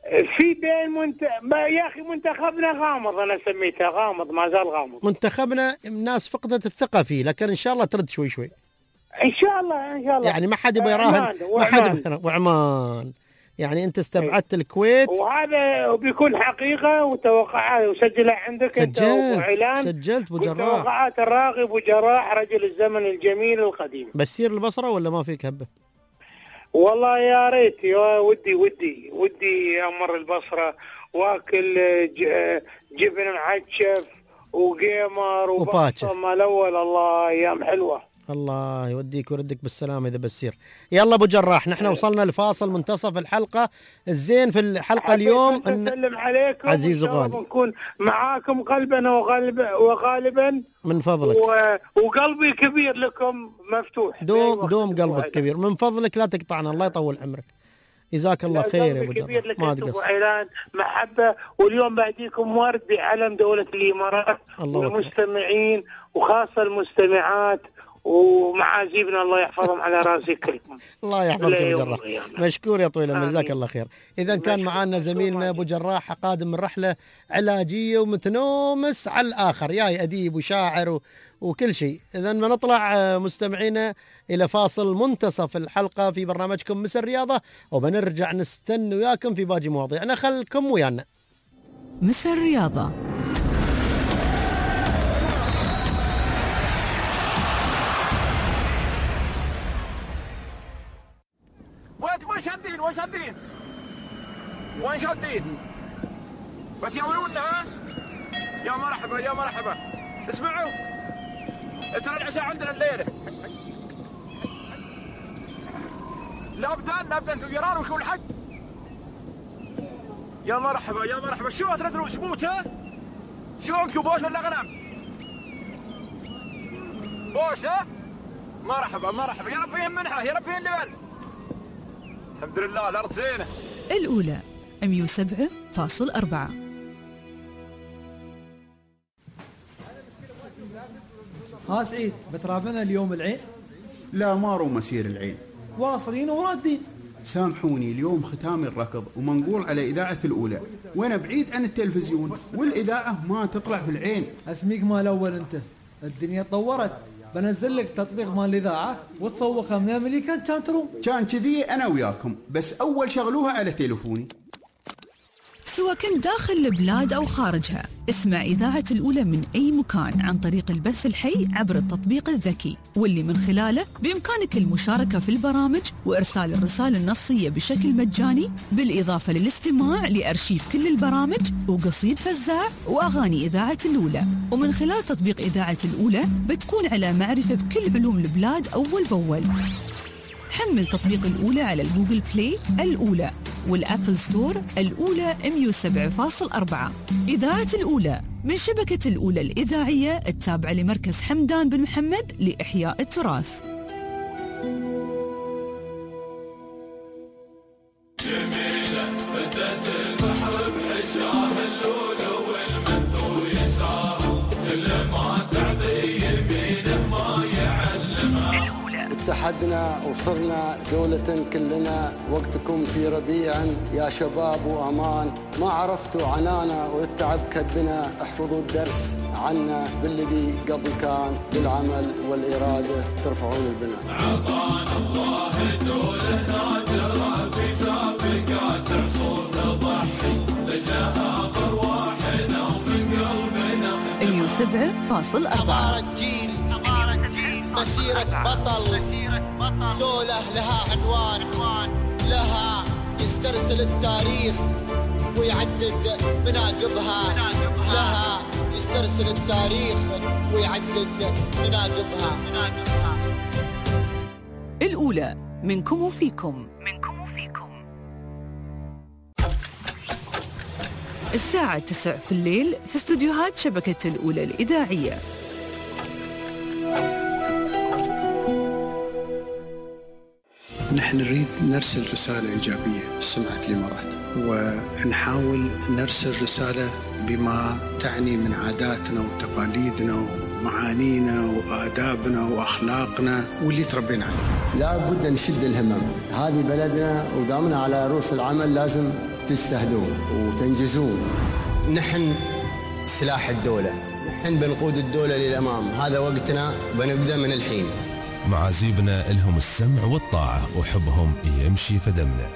في بين منت... يا اخي منتخبنا غامض، انا سميته غامض، ما زال غامض. منتخبنا الناس فقدت الثقه فيه، لكن ان شاء الله ترد شوي شوي ان شاء الله ان شاء الله. يعني ما حد يبغى يراهن، ما حد. وعمان يعني انت استبعدت الكويت، وهذا بيكون حقيقه وتوقعات وسجلها عندك سجلت انت واعلان. سجلت ابو جراح توقعات الراغب ابو جراح رجل الزمن الجميل القديم. بسير البصره ولا ما فيك هبه؟ والله يا ريت، يا ودي ودي ودي امر البصره واكل جبن معجف وقيمر وبصم الاول. الله ايام حلوه. الله يوديك ويردك بالسلامه اذا بسير. يلا ابو جراح، نحن وصلنا لفاصل منتصف الحلقه. الزين في الحلقه اليوم ان نسلم عليكم عزيز وغالي، ونكون معاكم قلبا وغالبا وغالبا من فضلك، و... وقلبي كبير لكم مفتوح. دوم دوم قلبك كبير من فضلك، لا تقطعنا، الله يطول عمرك. جزاك الله خير يا ابو جراح، ما تقصر. اعلان محبه، واليوم بعديكم ورد بعلم دوله الامارات والمستمعين وخاصه المستمعات ومعازيبنا الله يحفظهم على راسي كلكم. الله يحفظك يا ابو جراح، مشكور يا طويل العمر، جزاك الله خير. اذا كان معنا زميلنا ابو جراح قادم من رحله علاجيه ومتنومس على الاخر، جاي اديب وشاعر و... وكل شيء. اذا بنطلع مستمعينا الى فاصل منتصف الحلقه في برنامجكم مس الرياضه، وبنرجع نستنى وياكم في باقي مواضيعنا، خلكم ويانا. مس الرياضه وين شادين وين شادين وين شادين بس يولونا. ها يا مرحبا يا مرحبا، اسمعوا ترى العشاء عندنا الليله. لا ابدان لا ابدان تجران وشو الحق. يا مرحبا يا مرحبا، شو تنزلوا شبوت؟ ها شو عندكم بوش ولا غنم؟ بوش. ها مرحبا مرحبا، يا رب فيهم منحه، يا رب فيهم لبن. الحمد لله الارض زينه. الاولى مية وسبعة فاصلة أربعة. ها سعيد، بترابنا اليوم العين؟ لا ما رو مسير العين، واصلين ورادين. سامحوني اليوم ختامي الركض ومنقول على إذاعة الأولى، وأنا بعيد عن التلفزيون والإذاعة ما تطلع في العين. اسميك مال أول أنت، الدنيا تطورت، بنزل لك تطبيق مال الإذاعة وتصوخها من أمريكا كان تروم. كان كذي أنا وياكم، بس أول شغلوها على تليفوني. سواء كنت داخل البلاد أو خارجها، اسمع إذاعة الأولى من أي مكان عن طريق البث الحي عبر التطبيق الذكي، واللي من خلاله بإمكانك المشاركة في البرامج وإرسال الرسائل النصية بشكل مجاني، بالإضافة للاستماع لأرشيف كل البرامج وقصيد فزاع وأغاني إذاعة الأولى. ومن خلال تطبيق إذاعة الأولى بتكون على معرفة بكل علوم البلاد أول بأول. حمل تطبيق الأولى على الجوجل بلاي الأولى والأبل ستور الأولى مية وسبعة فاصلة أربعة. إذاعة الأولى من شبكة الأولى الإذاعية التابعة لمركز حمدان بن محمد لإحياء التراث. اتحدنا وصرنا دولة كلنا، وقتكم في ربيع يا شباب وأمان، ما عرفتوا عنانا والتعب كدنا، احفظوا الدرس عنا بالذي قبل كان، بالعمل والإرادة ترفعون البناء. عطانا الله دولة نادرة في سابقات عصور نضحي، لجنها برواحنا ومن قلبنا مية وسبعة فاصلة أربعة. مسيرة بطل، دولة لها عنوان، لها يسترسل التاريخ ويعدد مناقبها، لها يسترسل التاريخ ويعدد مناقبها. الأولى منكم وفيكم، منكم وفيكم. الساعة تسع في الليل في استوديوهات شبكة الأولى الإذاعية. نحن نريد نرسل رسالة إيجابية لسمعة الإمارات، ونحاول نرسل رسالة بما تعني من عاداتنا وتقاليدنا ومعانينا وآدابنا وأخلاقنا واللي تربينا عليه. لا بد نشد الهمم، هذه بلدنا ودامنا على رؤوس العمل لازم تجتهدون وتنجزون. نحن سلاح الدولة، نحن بنقود الدولة للأمام، هذا وقتنا، بنبدأ من الحين. معازيبنا لهم السمع والطاعة وحبهم يمشي في دمنا.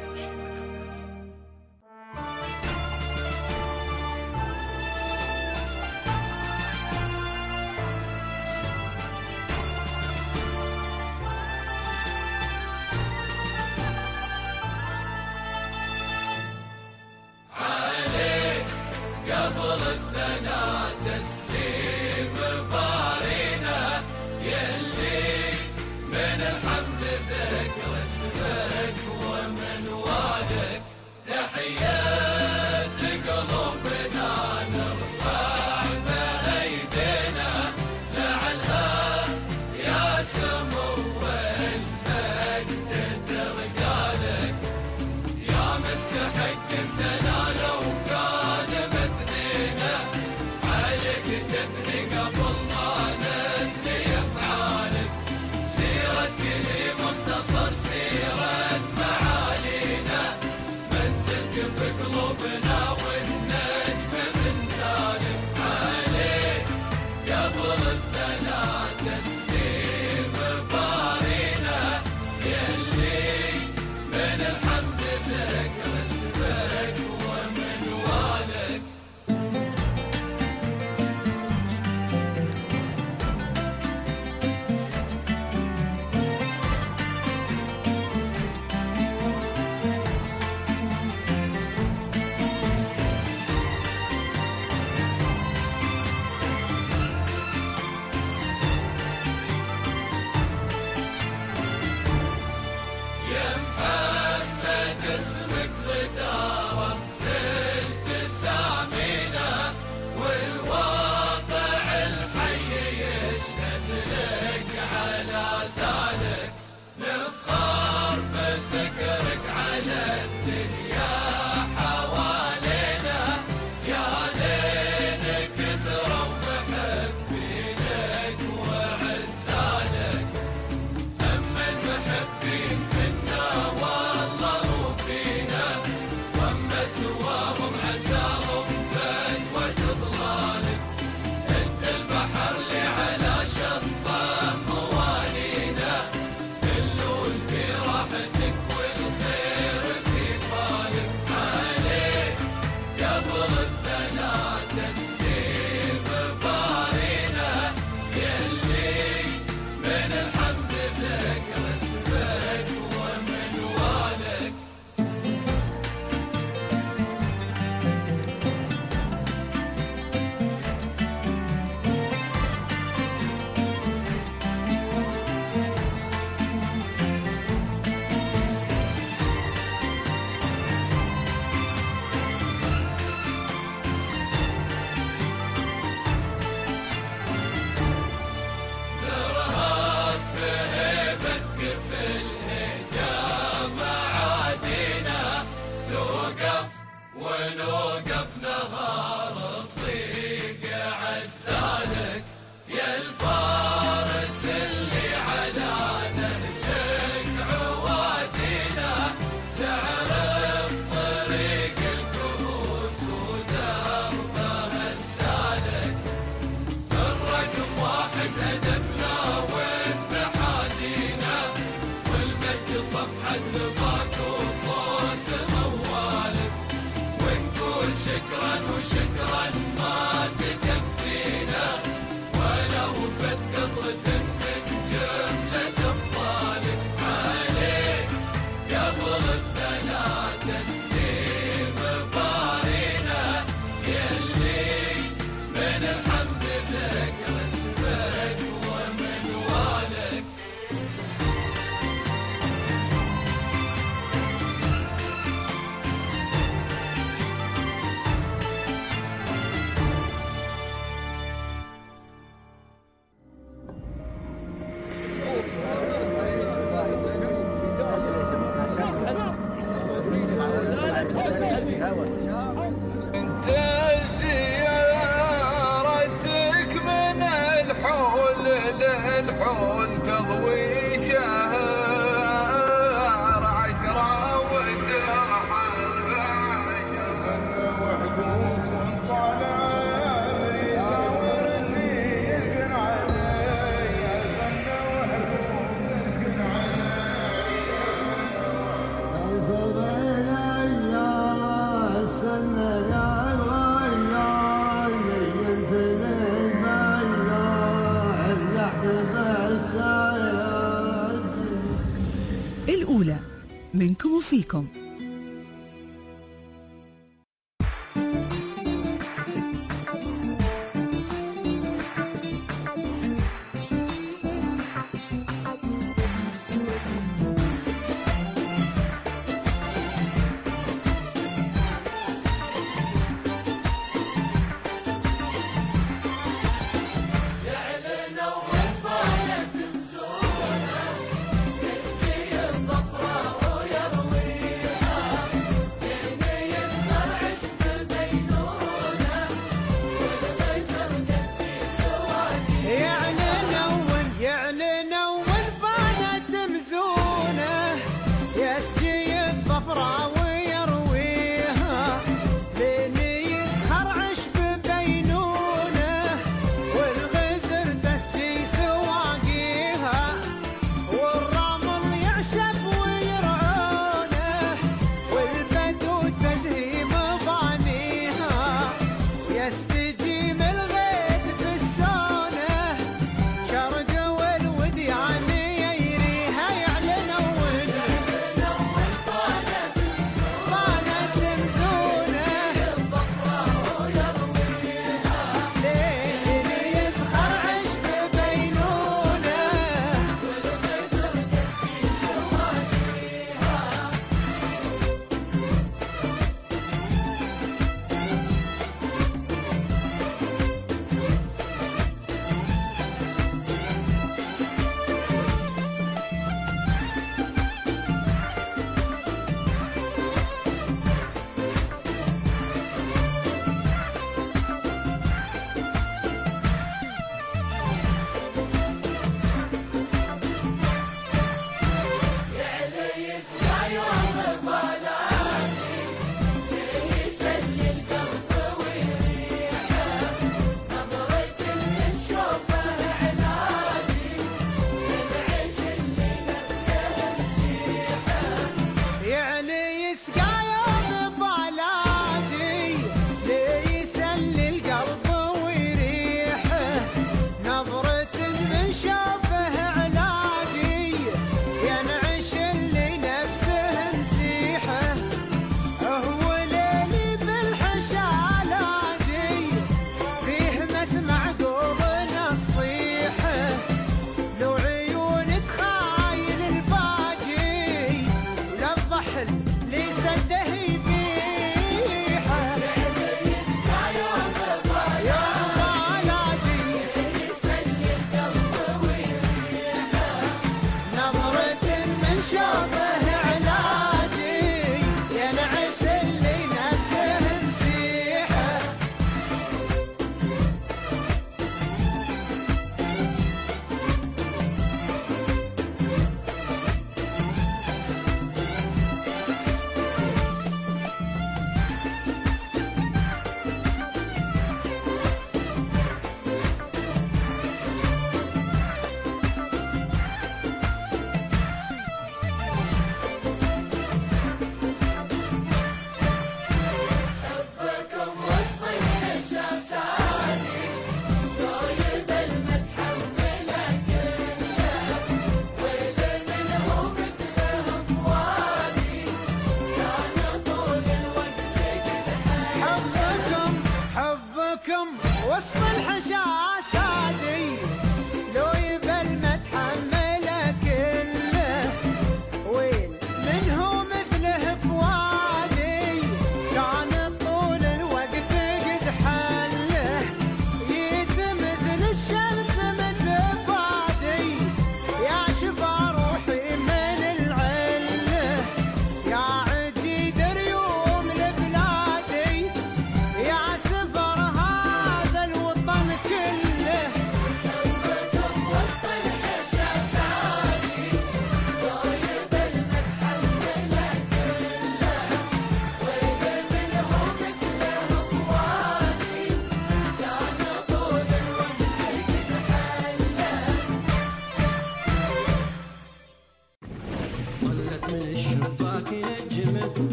الأولى، منكم وفيكم.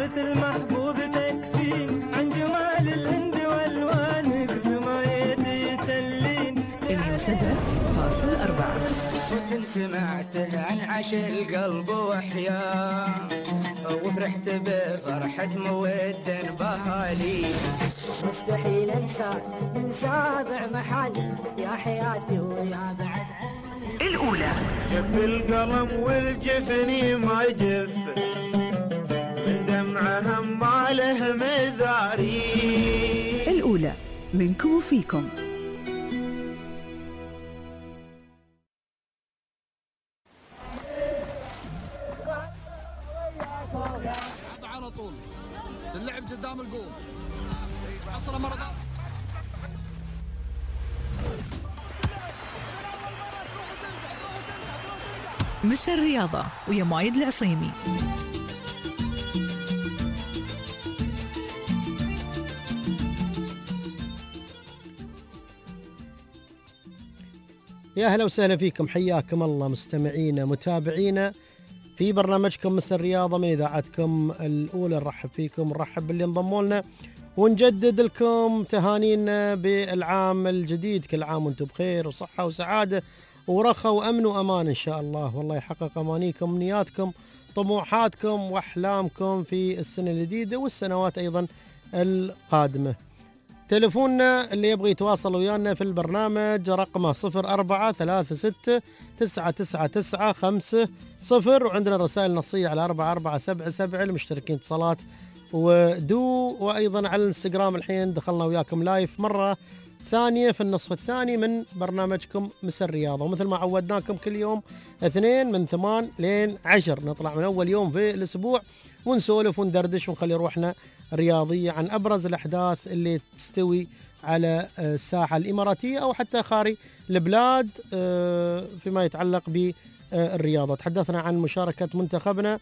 المحبوب تكفي عن جمال الهند والوان كل ما يدي سمعته انعش القلب وحيا وفرحت بفرحة مود بهالي مستحيل انسى من سابع محل يا حياتي ويا بعد الأولى جف القلم والجفن ما جف من دمعه ما له مذاري. الأولى منكم وفيكم. على طول اللعب قدام الجول حصل مرة ثانية. مسا الرياضة ويا مايد العصيمي. يا هلا وسهلا فيكم، حياكم الله مستمعينا متابعينا في برنامجكم مسا الرياضة من إذاعتكم الأولى. نرحب فيكم ونرحب باللي انضموا لنا ونجدد لكم تهانينا بالعام الجديد. كل عام وانتم بخير وصحة وسعادة ورخاء وأمن وأمان إن شاء الله، والله يحقق أمانيكم أمنياتكم طموحاتكم وأحلامكم في السنة الجديدة والسنوات أيضا القادمة. تلفوننا اللي يبغى يتواصل ويانا في البرنامج رقمه صفر أربعة ثلاثة ستة تسعة تسعة تسعة خمسة صفر، وعندنا رسائل نصية على أربعة أربعة سبعة سبعة لمشتركين اتصالات ودو، وأيضا على الانستغرام الحين دخلنا وياكم لايف مرة ثانية في النصف الثاني من برنامجكم مسا الرياضة. ومثل ما عودناكم كل يوم اثنين من ثمان لين عشر نطلع من أول يوم في الأسبوع ونسولف وندردش ونخلي روحنا رياضية عن أبرز الأحداث اللي تستوي على الساحة الإماراتية أو حتى خارج البلاد فيما يتعلق بالرياضة. تحدثنا عن مشاركة منتخبنا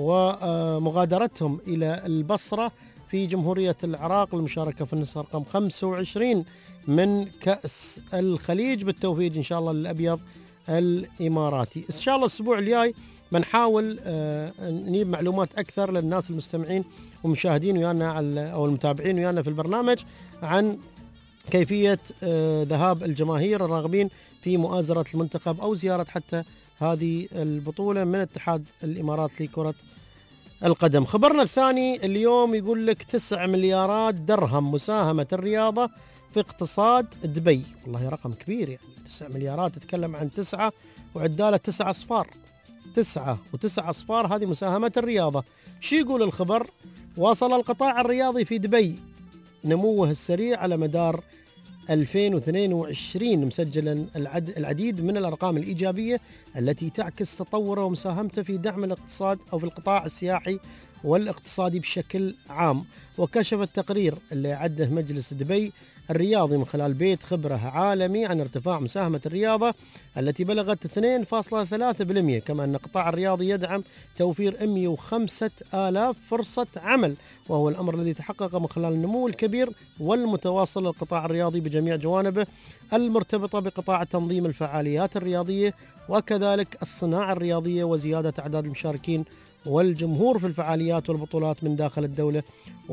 ومغادرتهم إلى البصرة في جمهورية العراق للمشاركة في النسخة رقم خمسة وعشرين من كأس الخليج، بالتوفيق إن شاء الله للأبيض الإماراتي. إن شاء الله الأسبوع الجاي بنحاول نجيب معلومات أكثر للناس المستمعين ومشاهدين ويانا أو المتابعين ويانا في البرنامج عن كيفية ذهاب الجماهير الراغبين في مؤازرة المنتخب أو زيارة حتى هذه البطولة من اتحاد الإمارات لكرة القدم. خبرنا الثاني اليوم يقول لك تسع مليارات درهم مساهمة الرياضة في اقتصاد دبي. والله رقم كبير، يعني تسع مليارات تتكلم عن تسعة وعدالة تسع أصفار، تسعة وتسع أصفار هذه مساهمة الرياضة. شو يقول الخبر؟ واصل القطاع الرياضي في دبي نموه السريع على مدار ألفين واثنين وعشرين مسجلا العديد من الأرقام الإيجابية التي تعكس تطوره ومساهمته في دعم الاقتصاد أو في القطاع السياحي والاقتصادي بشكل عام. وكشف التقرير اللي عده مجلس دبي الرياضي من خلال بيت خبرة عالمي عن ارتفاع مساهمة الرياضة التي بلغت اثنين فاصلة ثلاثة بالمئة، كما أن القطاع الرياضي يدعم توفير مئة وخمسة آلاف فرصة عمل، وهو الأمر الذي تحقق من خلال النمو الكبير والمتواصل للقطاع الرياضي بجميع جوانبه المرتبطة بقطاع تنظيم الفعاليات الرياضية وكذلك الصناعة الرياضية وزيادة أعداد المشاركين والجمهور في الفعاليات والبطولات من داخل الدولة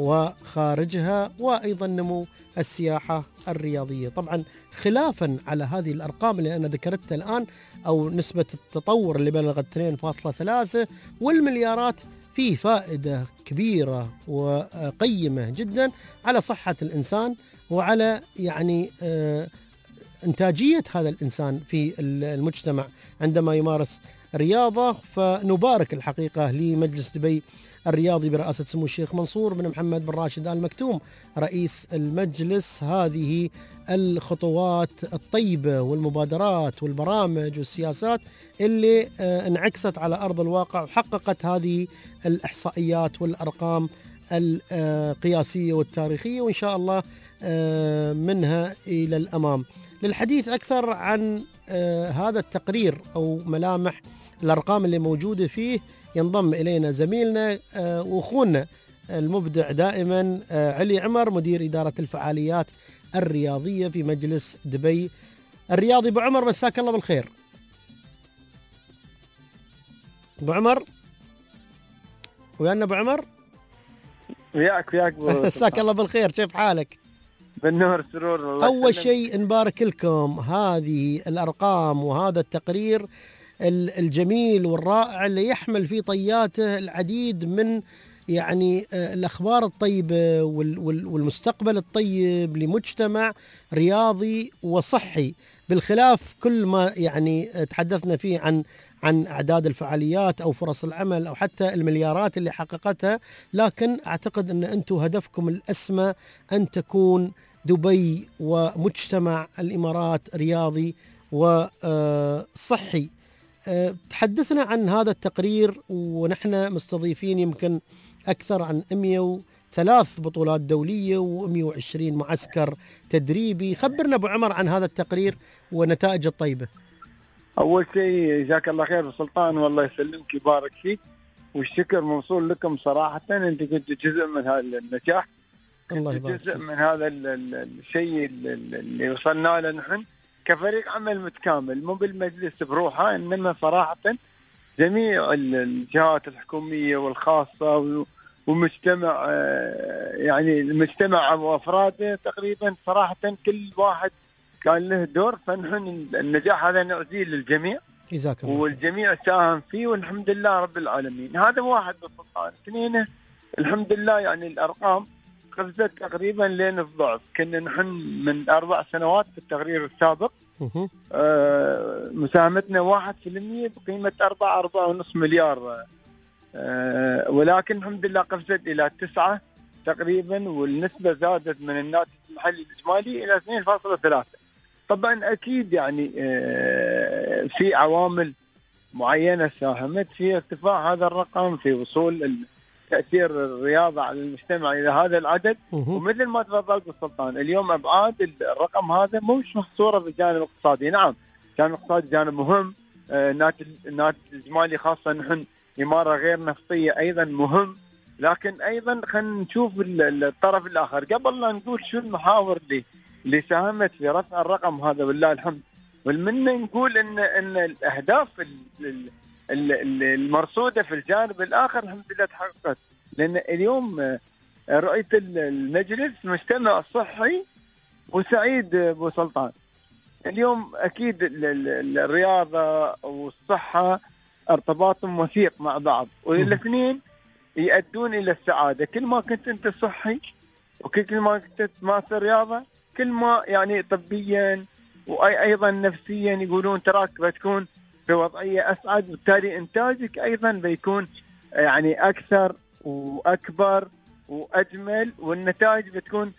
وخارجها، وأيضا نمو السياحة الرياضية. طبعا خلافا على هذه الأرقام اللي أنا ذكرتها الآن أو نسبة التطور اللي بلغت اثنين فاصلة ثلاثة والمليارات، فيه فائدة كبيرة وقيمة جدا على صحة الإنسان وعلى يعني آه إنتاجية هذا الإنسان في المجتمع عندما يمارس رياضة. فنبارك الحقيقة لمجلس دبي الرياضي برئاسة سمو الشيخ منصور بن محمد بن راشد آل مكتوم رئيس المجلس هذه الخطوات الطيبة والمبادرات والبرامج والسياسات اللي انعكست على أرض الواقع وحققت هذه الإحصائيات والأرقام القياسية والتاريخية، وإن شاء الله منها إلى الأمام. للحديث أكثر عن هذا التقرير أو ملامح الأرقام اللي موجودة فيه ينضم إلينا زميلنا وأخونا المبدع دائما علي عمر مدير إدارة الفعاليات الرياضية في مجلس دبي الرياضي. أبو عمر مساك الله بالخير. أبو عمر ويانا أبو عمر؟ وياك وياك مساك الله بالخير، كيف حالك؟ بالنور سرور. أول شيء نبارك لكم هذه الأرقام وهذا التقرير الجميل والرائع اللي يحمل في طياته العديد من يعني الأخبار الطيبة والمستقبل الطيب لمجتمع رياضي وصحي، بالخلاف كل ما يعني تحدثنا فيه عن عن أعداد الفعاليات أو فرص العمل أو حتى المليارات اللي حققتها. لكن أعتقد أن أنتم هدفكم الأسمى أن تكون دبي ومجتمع الإمارات رياضي وصحي. تحدثنا عن هذا التقرير، ونحن مستضيفين يمكن أكثر عن مئة وثلاث بطولات دولية ومئة وعشرين معسكر تدريبي. خبرنا أبو عمر عن هذا التقرير ونتائج الطيبة. أول شيء جزاك الله خير سلطان، والله يسلمك يبارك فيك، والشكر موصول لكم صراحة. أنت كنت جزء من هذا النجاح، الله كنت جزء من هذا الشيء اللي وصلنا له نحن كفريق عمل متكامل، مو بالمجلس بروحه، إنما صراحة جميع الجهات الحكومية والخاصة والمجتمع، يعني المجتمع وأفراده تقريبا صراحة كل واحد كان له دور. فنحن النجاح هذا نعزيه للجميع والجميع ساهم فيه، والحمد لله رب العالمين. هذا واحد بالسلطان. اثنين الحمد لله يعني الأرقام قفزت تقريبا لين الضعف. كنا نحن من أربع سنوات في التقرير السابق آه مساهمتنا واحد في المية بقيمة أربعة أربعة ونص مليار، آه ولكن الحمد لله قفزت إلى تسعة تقريبا، والنسبة زادت من الناتج المحلي الإجمالي إلى اثنين فاصلة ثلاثة. طبعا أكيد يعني آه في عوامل معينة ساهمت في ارتفاع هذا الرقم، في وصول تأثير الرياضة على المجتمع إلى هذا العدد. ومثل ما تفضلت بالسلطان، اليوم أبعاد الرقم هذا مش محصورة بالجانب الاقتصادي. نعم الجانب الاقتصادي جانب مهم، الناتج الناتج الإجمالي خاصة نحن إمارة غير نفطية أيضا مهم، لكن أيضا خلينا نشوف الطرف الآخر قبل لا نقول شو المحاور اللي اللي ساهمت في رفع الرقم هذا والله الحمد. والمنه نقول إن إن الأهداف المرصودة في الجانب الآخر الحمد لله تحققت، لأن اليوم رؤية المجلس مجتمع صحي وسعيد أبو سلطان. اليوم أكيد الرياضة والصحة ارتباطهم وثيق مع بعض، والاثنين يؤدون إلى السعادة. كل ما كنت أنت صحي وكل ما كنت تمارس رياضة، كل ما يعني طبيا وأيضا نفسيا يقولون تراك بتكون في وضعية أسعد، بالتالي إنتاجك أيضا بيكون يعني أكثر وأكبر وأجمل، والنتائج بتكون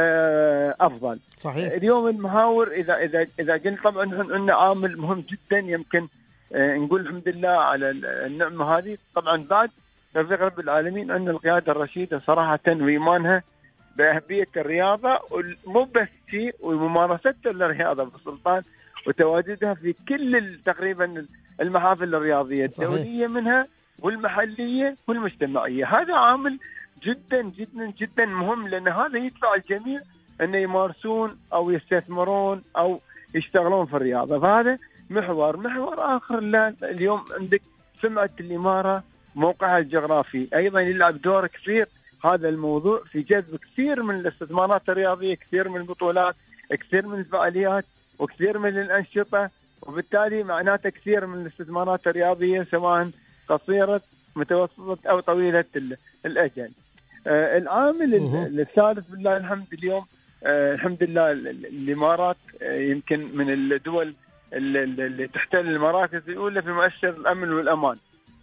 أفضل. صحيح. اليوم المحاور إذا إذا إذا قلنا طبعا نحن عندنا عامل مهم جدا، يمكن نقول الحمد لله على النعمة هذه. طبعا بعد توفيق رب العالمين أن القيادة الرشيدة صراحة وإيمانها بأهمية الرياضة، ومو بس شيء وممارستها للرياضة بالسلطان، وتواجدها في كل تقريبا المحافل الرياضية الدولية منها والمحلية والمجتمعية. هذا عامل جدا جدا جدا مهم، لأن هذا يدفع الجميع أن يمارسون أو يستثمرون أو يشتغلون في الرياضة. فهذا محور. محور آخر لا اليوم عندك سمعة الإمارة، موقعها الجغرافي أيضا يلعب دور كثير هذا الموضوع في جذب كثير من الاستثمارات الرياضية، كثير من البطولات، كثير من الفعاليات وكثير من الأنشطة، وبالتالي معناته كثير من الاستثمارات الرياضية سواء قصيرة متوسطة أو طويلة الأجل. آه العامل الثالث بالله الحمد اليوم آه الحمد لله الإمارات آه يمكن من الدول اللي تحتل المراكز الأولى في مؤشر الأمن والأمان،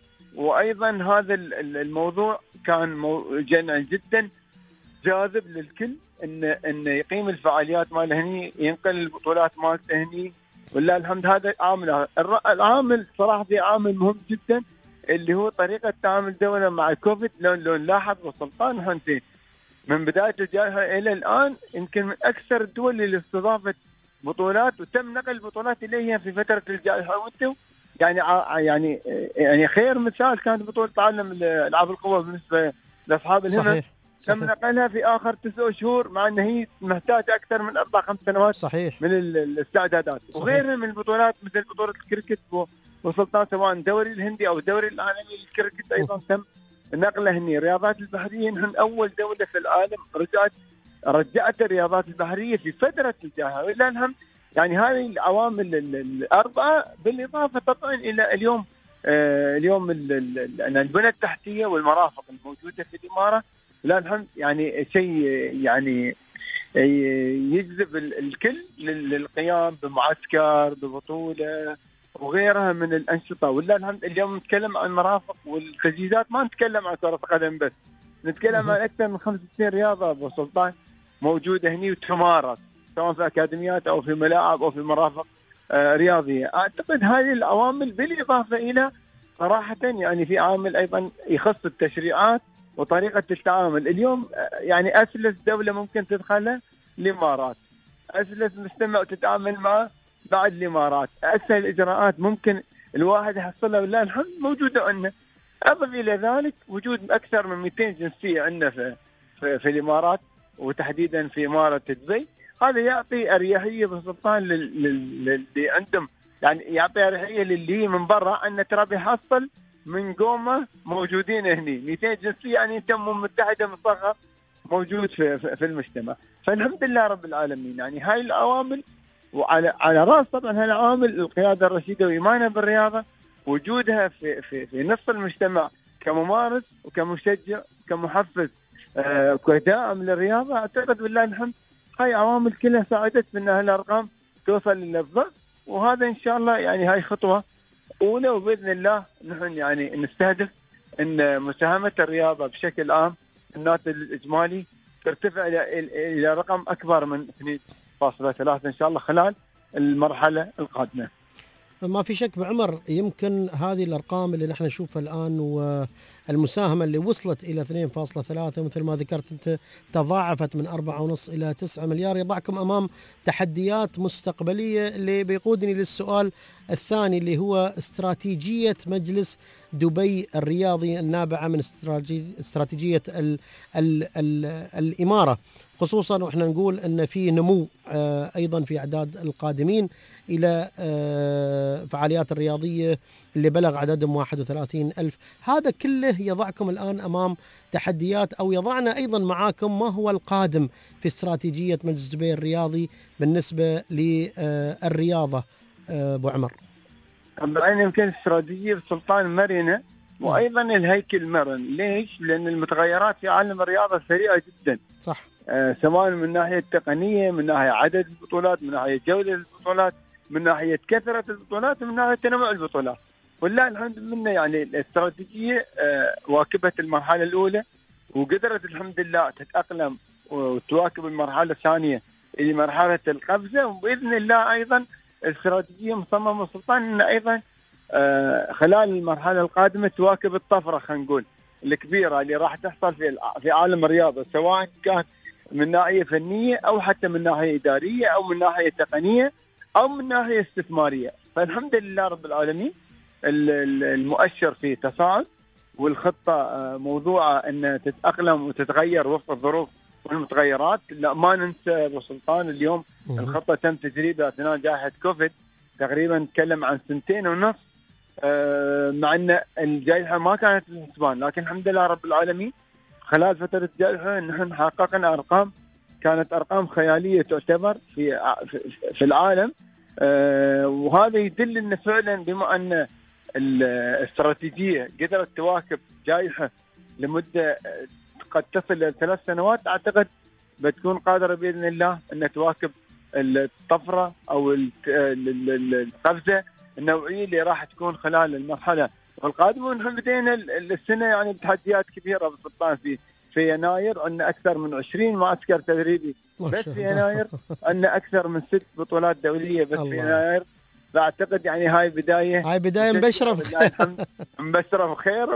وأيضا هذا الموضوع كان جمع جدا جاذب للكل، إن إن يقيم الفعاليات ماله هني، ينقل البطولات مالته هني، والله الحمد. هذا عامل. العامل صراحة في عامل مهم جدا اللي هو طريقة تعامل الدولة مع الكوفيد. لو لو نلاحظ والسلطان حنتين من بداية الجائحة إلى الآن يمكن من أكثر الدول اللي استضافت بطولات وتم نقل البطولات إليها في فترة الجائحة. وانتم يعني يعني يعني خير مثال كانت بطولة عالم ألعاب القوى بالنسبة لأصحاب الهمم، تم نقلها في آخر تسع شهور، مع أن هي محتاجة أكثر من أربع خمس سنوات صحيح من الاستعدادات. وغيرها من البطولات مثل بطولة الكريكت وسلطان، سواء الدوري الهندي أو الدوري العالمي للكريكت أيضا تم نقله هني. الرياضات البحرية نحن أول دولة في العالم رجعت رجعت الرياضات البحرية في فترة الجائحة، ولله الحمد يعني هذه العوامل الاربعه بالاضافه طبعا الى اليوم آه اليوم البنى التحتيه والمرافق الموجوده في الاماره لا الحمد يعني شيء يعني يجذب الكل للقيام بمعسكر ببطوله وغيرها من الانشطه. ولله الحمد اليوم نتكلم عن مرافق والتجهيزات، ما نتكلم عن كره قدم بس، نتكلم عن اكثر من خمسة وستين رياضه ابو سلطان موجوده هني وتمارس سواء في اكاديميات او في ملاعب او في مرافق آه رياضيه. اعتقد هذه العوامل بالاضافه الى صراحه يعني في عامل ايضا يخص التشريعات وطريقه التعامل. اليوم يعني اسلس دوله ممكن تدخلها الامارات، اسلس مجتمع تتعامل معه بعد الامارات، اسهل اجراءات ممكن الواحد يحصلها بالله الحمد موجوده عندنا. اضف الى ذلك وجود اكثر من مئتين جنسيه عندنا في, في في الامارات وتحديدا في اماره دبي. هذا يعطي اريحيه بالسلطان للي عندهم، يعني يعطي اريحيه للي من برا ان ترى بيحصل من قومه موجودين هني مئتين جنسيه، يعني تم متحده مصغر موجود في, في في المجتمع. فالحمد لله رب العالمين يعني هاي العوامل، وعلى على راس طبعا هاي العوامل القياده الرشيده وايمانها بالرياضه، وجودها في في في نصف المجتمع كممارس وكمشجع وكمحفز آه كداعم للرياضه. اعتقد بالله الحمد هاي عوامل كلها ساعدت في ان هالارقام توصل للضغط، وهذا ان شاء الله يعني هاي خطوه اولى، وباذن الله نحن يعني نستهدف ان مساهمه الرياضه بشكل عام الناتج الاجمالي ترتفع الى الى رقم اكبر من اثنين فاصلة ثلاثة ان شاء الله خلال المرحله القادمه. ما في شك بعمر، يمكن هذه الارقام اللي نحن نشوفها الان والمساهمه اللي وصلت الى اثنين فاصلة ثلاثة مثل ما ذكرت انت تضاعفت من أربعة ونص الى تسعة مليار، يضعكم امام تحديات مستقبليه اللي بيقودني للسؤال الثاني اللي هو استراتيجيه مجلس دبي الرياضي النابعه من استراتيجيه ال ال ال الاماره، خصوصا واحنا نقول ان في نمو ايضا في اعداد القادمين الى فعاليات الرياضيه اللي بلغ عددهم واحد وثلاثين ألف. هذا كله يضعكم الان امام تحديات، او يضعنا ايضا معاكم ما هو القادم في استراتيجيه مجلس دبي الرياضي بالنسبه للرياضه ابو عمر. طبعا يمكن استراتيجيه السلطان مرنه وايضا الهيكل مرن. ليش؟ لان المتغيرات في عالم الرياضه سريعه جدا. صح. آه سواء من ناحيه التقنيه، من ناحيه عدد البطولات، من ناحيه جوده البطولات، من ناحيه كثره البطولات، من ناحيه تنوع البطولات. والله الحمد لله يعني الاستراتيجيه آه واكبت المرحله الاولى وقدرت الحمد لله تتاقلم وتواكب المرحله الثانيه اللي مرحله القفزه، وباذن الله ايضا الاستراتيجيه مصممه السلطان ان ايضا آه خلال المرحله القادمه تواكب الطفره خلينا نقول الكبيره اللي راح تحصل في في عالم الرياضه، سواء كانت من ناحيه فنيه او حتى من ناحيه اداريه او من ناحيه تقنيه او من ناحيه استثماريه. فالحمد لله رب العالمين المؤشر في تصاعد، والخطه موضوعه ان تتاقلم وتتغير وفق الظروف والمتغيرات. لا ما ننسى ابو سلطان اليوم الخطه تم تجريبها اثناء جائحه كوفيد، تقريبا نتكلم عن سنتين ونص، مع ان الجائحه ما كانت في الحسبان، لكن الحمد لله رب العالمين خلال فتره الجائحه نحن حققنا ارقام كانت ارقام خياليه تعتبر في في العالم، وهذا يدل ان فعلا بما ان الاستراتيجيه قدرت تواكب جائحه لمده قد تصل الى ثلاث سنوات، اعتقد بتكون قادره باذن الله ان تواكب الطفره او القفزه النوعيه اللي راح تكون خلال المرحله القادمه. ونحن بدينا السنه يعني بتحديات كبيره بالسلطان في في يناير، عندنا اكثر من عشرين معسكر تدريبي بس في يناير، عندنا اكثر من ست بطولات دوليه بس في يناير. فاعتقد يعني هاي بدايه هاي بدايه مبشره مبشره بخير،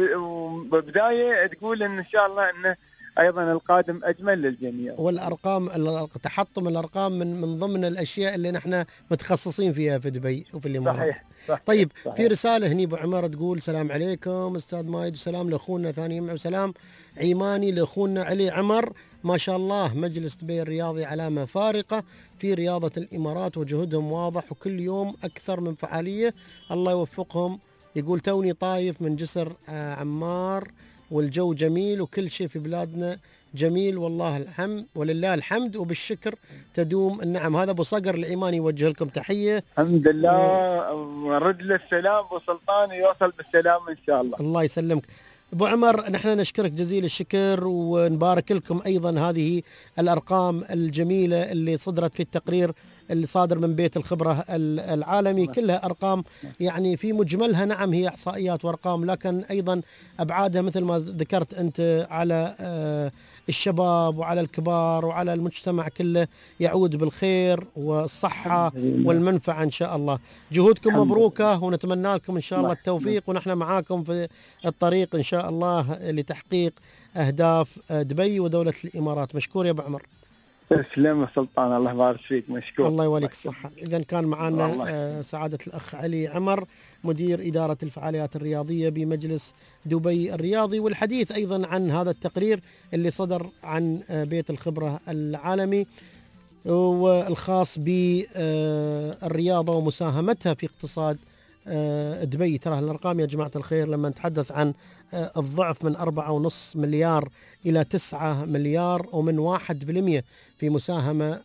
وبدايه تقول ان ان شاء الله انه ايضا القادم اجمل للجميع. والارقام تحطم الارقام من من ضمن الاشياء اللي نحن متخصصين فيها في دبي وفي الامارات. صحيح. صحيح. طيب صحيح. في رساله هني ابو عمر تقول السلام عليكم استاذ مايد، وسلام لاخونا ثاني يمع، وسلام عيماني لاخونا علي عمر. ما شاء الله مجلس دبي الرياضي علامه فارقه في رياضه الامارات وجهودهم واضح وكل يوم اكثر من فعاليه، الله يوفقهم. يقول توني طايف من جسر عمار والجو جميل وكل شيء في بلادنا جميل والله الحمد ولله الحمد وبالشكر تدوم النعم. هذا ابو صقر العيماني يوجه لكم تحيه. الحمد لله ورد له السلام ابو سلطان ويوصل بالسلام ان شاء الله. الله يسلمك ابو عمر، نحن نشكرك جزيل الشكر ونبارك لكم ايضا هذه الارقام الجميله اللي صدرت في التقرير اللي صادر من بيت الخبره العالمي، كلها ارقام يعني في مجملها نعم هي احصائيات وارقام، لكن ايضا ابعادها مثل ما ذكرت انت على الشباب وعلى الكبار وعلى المجتمع كله يعود بالخير والصحه والمنفعه ان شاء الله. جهودكم مبروكه ونتمنى لكم ان شاء الله التوفيق، ونحن معاكم في الطريق ان شاء الله لتحقيق اهداف دبي ودوله الامارات. مشكور يا ابو عمر. تسلم يا سلطان، الله يبارك فيك، مشكور. الله يوليك الصحة. إذا كان معنا سعادة الأخ علي عمر مدير إدارة الفعاليات الرياضية بمجلس دبي الرياضي، والحديث أيضا عن هذا التقرير اللي صدر عن بيت الخبرة العالمي والخاص بالرياضة ومساهمتها في اقتصاد دبي. ترى الأرقام يا جماعة الخير لما نتحدث عن الضعف من أربعة ونص مليار إلى تسعة مليار ومن واحد بالمئة في مساهمة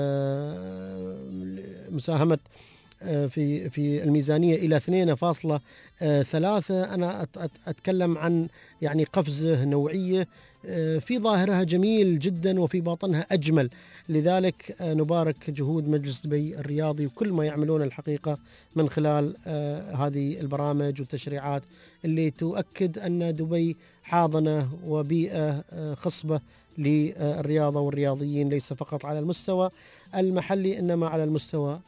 مساهمة في في الميزانية إلى اثنين فاصلة ثلاثة. أنا أتكلم عن يعني قفزة نوعية في ظاهرها جميل جدا وفي باطنها أجمل. لذلك نبارك جهود مجلس دبي الرياضي وكل ما يعملون الحقيقة من خلال هذه البرامج والتشريعات اللي تؤكد أن دبي حاضنة وبيئة خصبة للرياضة والرياضيين، ليس فقط على المستوى المحلي إنما على المستوى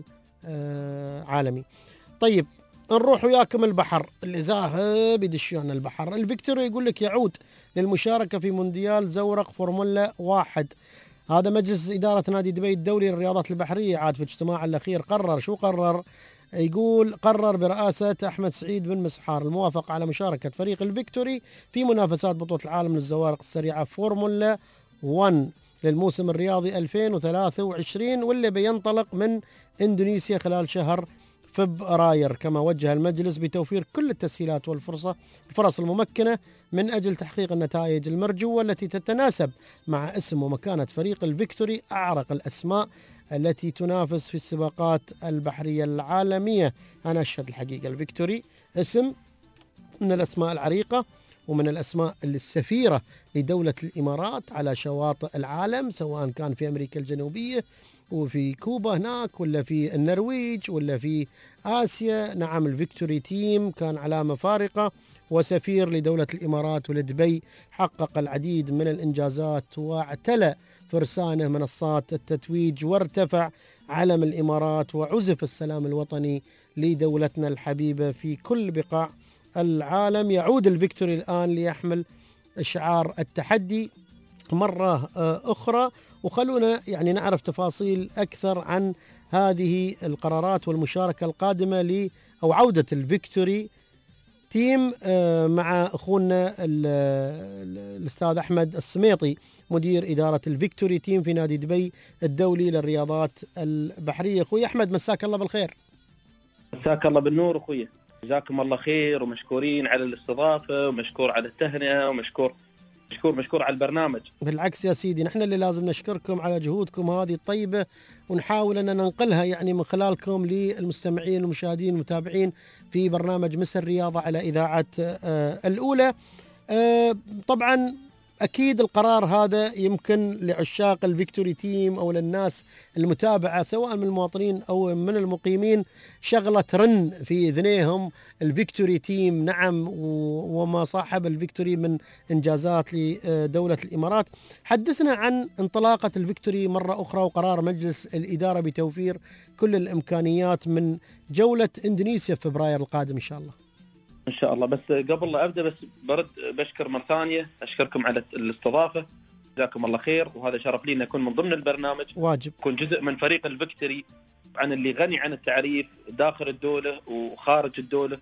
العالمي. طيب نروح وياكم البحر، اللي ذاهب يدشون البحر. الفيكتوري يقول لك يعود للمشاركة في مونديال زورق فورمولا واحد. هذا مجلس إدارة نادي دبي الدولي للرياضات البحرية عاد في اجتماع الأخير قرر شو قرر؟ يقول قرر برئاسة أحمد سعيد بن مسحار الموافقة على مشاركة فريق الفيكتوري في منافسات بطولة العالم للزوارق السريعة فورمولا واحد للموسم الرياضي ألفين وثلاثة وعشرين واللي بينطلق من إندونيسيا خلال شهر فبراير. كما وجه المجلس بتوفير كل التسهيلات والفرصة الفرص الممكنة من أجل تحقيق النتائج المرجوة التي تتناسب مع اسم ومكانة فريق الفيكتوري أعرق الأسماء التي تنافس في السباقات البحرية العالمية. أنا أشهد الحقيقة الفيكتوري اسم من الأسماء العريقة ومن الأسماء السفيرة لدولة الإمارات على شواطئ العالم، سواء كان في أمريكا الجنوبية وفي كوبا هناك ولا في النرويج ولا في آسيا. نعم الفيكتوري تيم كان علامة فارقة وسفير لدولة الإمارات ولدبي، حقق العديد من الإنجازات واعتلى فرسانه منصات التتويج وارتفع علم الإمارات وعزف السلام الوطني لدولتنا الحبيبة في كل بقاع العالم. يعود الفيكتوري الآن ليحمل شعار التحدي مرة أخرى، وخلونا يعني نعرف تفاصيل أكثر عن هذه القرارات والمشاركة القادمة ل أو عودة الفيكتوري تيم مع أخونا الأستاذ أحمد السميطي مدير إدارة الفيكتوري تيم في نادي دبي الدولي للرياضات البحرية. أخوي أحمد مساك الله بالخير. مساك الله بالنور أخوي، جزاكم الله خير ومشكورين على الاستضافة ومشكور على التهنئة ومشكور مشكور مشكور على البرنامج. بالعكس يا سيدي، نحن اللي لازم نشكركم على جهودكم هذه الطيبة ونحاول أن ننقلها يعني من خلالكم للمستمعين والمشاهدين والمتابعين في برنامج مس الرياضة على إذاعة آه الأولى. آه طبعا أكيد القرار هذا يمكن لعشاق الفيكتوري تيم أو للناس المتابعة سواء من المواطنين أو من المقيمين شغلة رن في ذنيهم الفيكتوري تيم. نعم وما صاحب الفيكتوري من إنجازات لدولة الإمارات. حدثنا عن انطلاقة الفيكتوري مرة أخرى وقرار مجلس الإدارة بتوفير كل الإمكانيات من جولة إندونيسيا في فبراير القادم إن شاء الله. إن شاء الله. بس قبل لا أبدأ بس برد بشكر مرة ثانية، أشكركم على الاستضافة، جزاكم الله خير، وهذا شرف لي أن أكون من ضمن البرنامج، واجب أكون جزء من فريق الفيكتوري عن اللي غني عن التعريف داخل الدولة وخارج الدولة،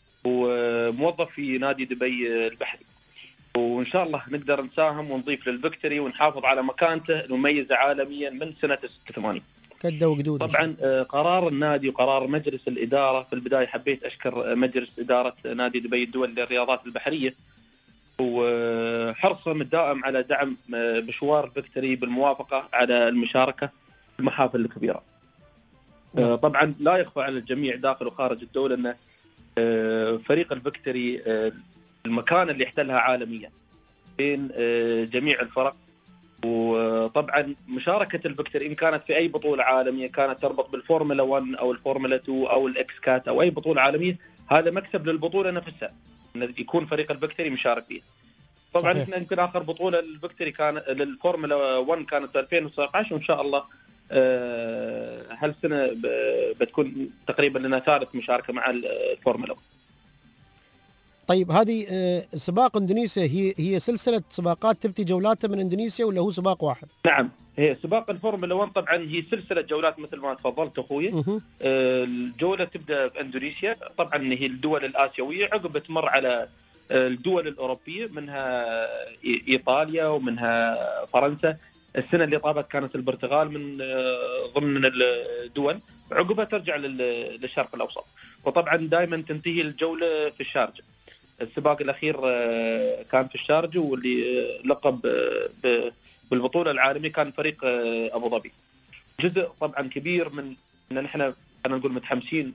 وموظف في نادي دبي البحري، وإن شاء الله نقدر نساهم ونضيف للفيكتوري ونحافظ على مكانته المميزة عالميا من سنة ستة وثمانين. طبعا قرار النادي وقرار مجلس الإدارة، في البداية حبيت أشكر مجلس إدارة نادي دبي الدولي للرياضات البحرية وحرصهم الدائم على دعم مشوار الفيكتوري بالموافقة على المشاركة في المحافل الكبيرة. طبعا لا يخفى على الجميع داخل وخارج الدولة أن فريق الفيكتوري المكان اللي احتلها عالميا بين جميع الفرق. وطبعا مشاركة الفيكتوري إن كانت في أي بطولة عالمية كانت تربط بالفورمولا واحد أو الفورمولا اثنين أو الإكس كات أو أي بطولة عالمية، هذا مكسب للبطولة نفسها أن يكون فريق الفيكتوري مشارك فيها. طبعا احنا يمكن آخر بطولة الفيكتوري كان للفورمولا واحد كانت ألفين وتسعة عشر، وإن شاء الله هالسنة بتكون تقريبا لنا ثالث مشاركة مع الفورمولا. طيب هذه سباق اندونيسيا هي هي سلسلة سباقات تبتي جولاتها من اندونيسيا ولا هو سباق واحد؟ نعم، هي سباق الفورمولا واحد طبعا هي سلسلة جولات مثل ما تفضلت اخوي. الجولة تبدا في اندونيسيا، طبعا هي الدول الآسيوية، عقب بتمر على الدول الأوروبية منها إيطاليا ومنها فرنسا. السنة اللي طابت كانت البرتغال من ضمن الدول، عقبها ترجع للشرق الأوسط. وطبعا دائما تنتهي الجولة في الشارجة. السباق الأخير كان في الشارجة، واللي لقب بالبطولة العالمية كان فريق أبو ظبي. جزء طبعا كبير من أن نحن أنا نقول متحمسين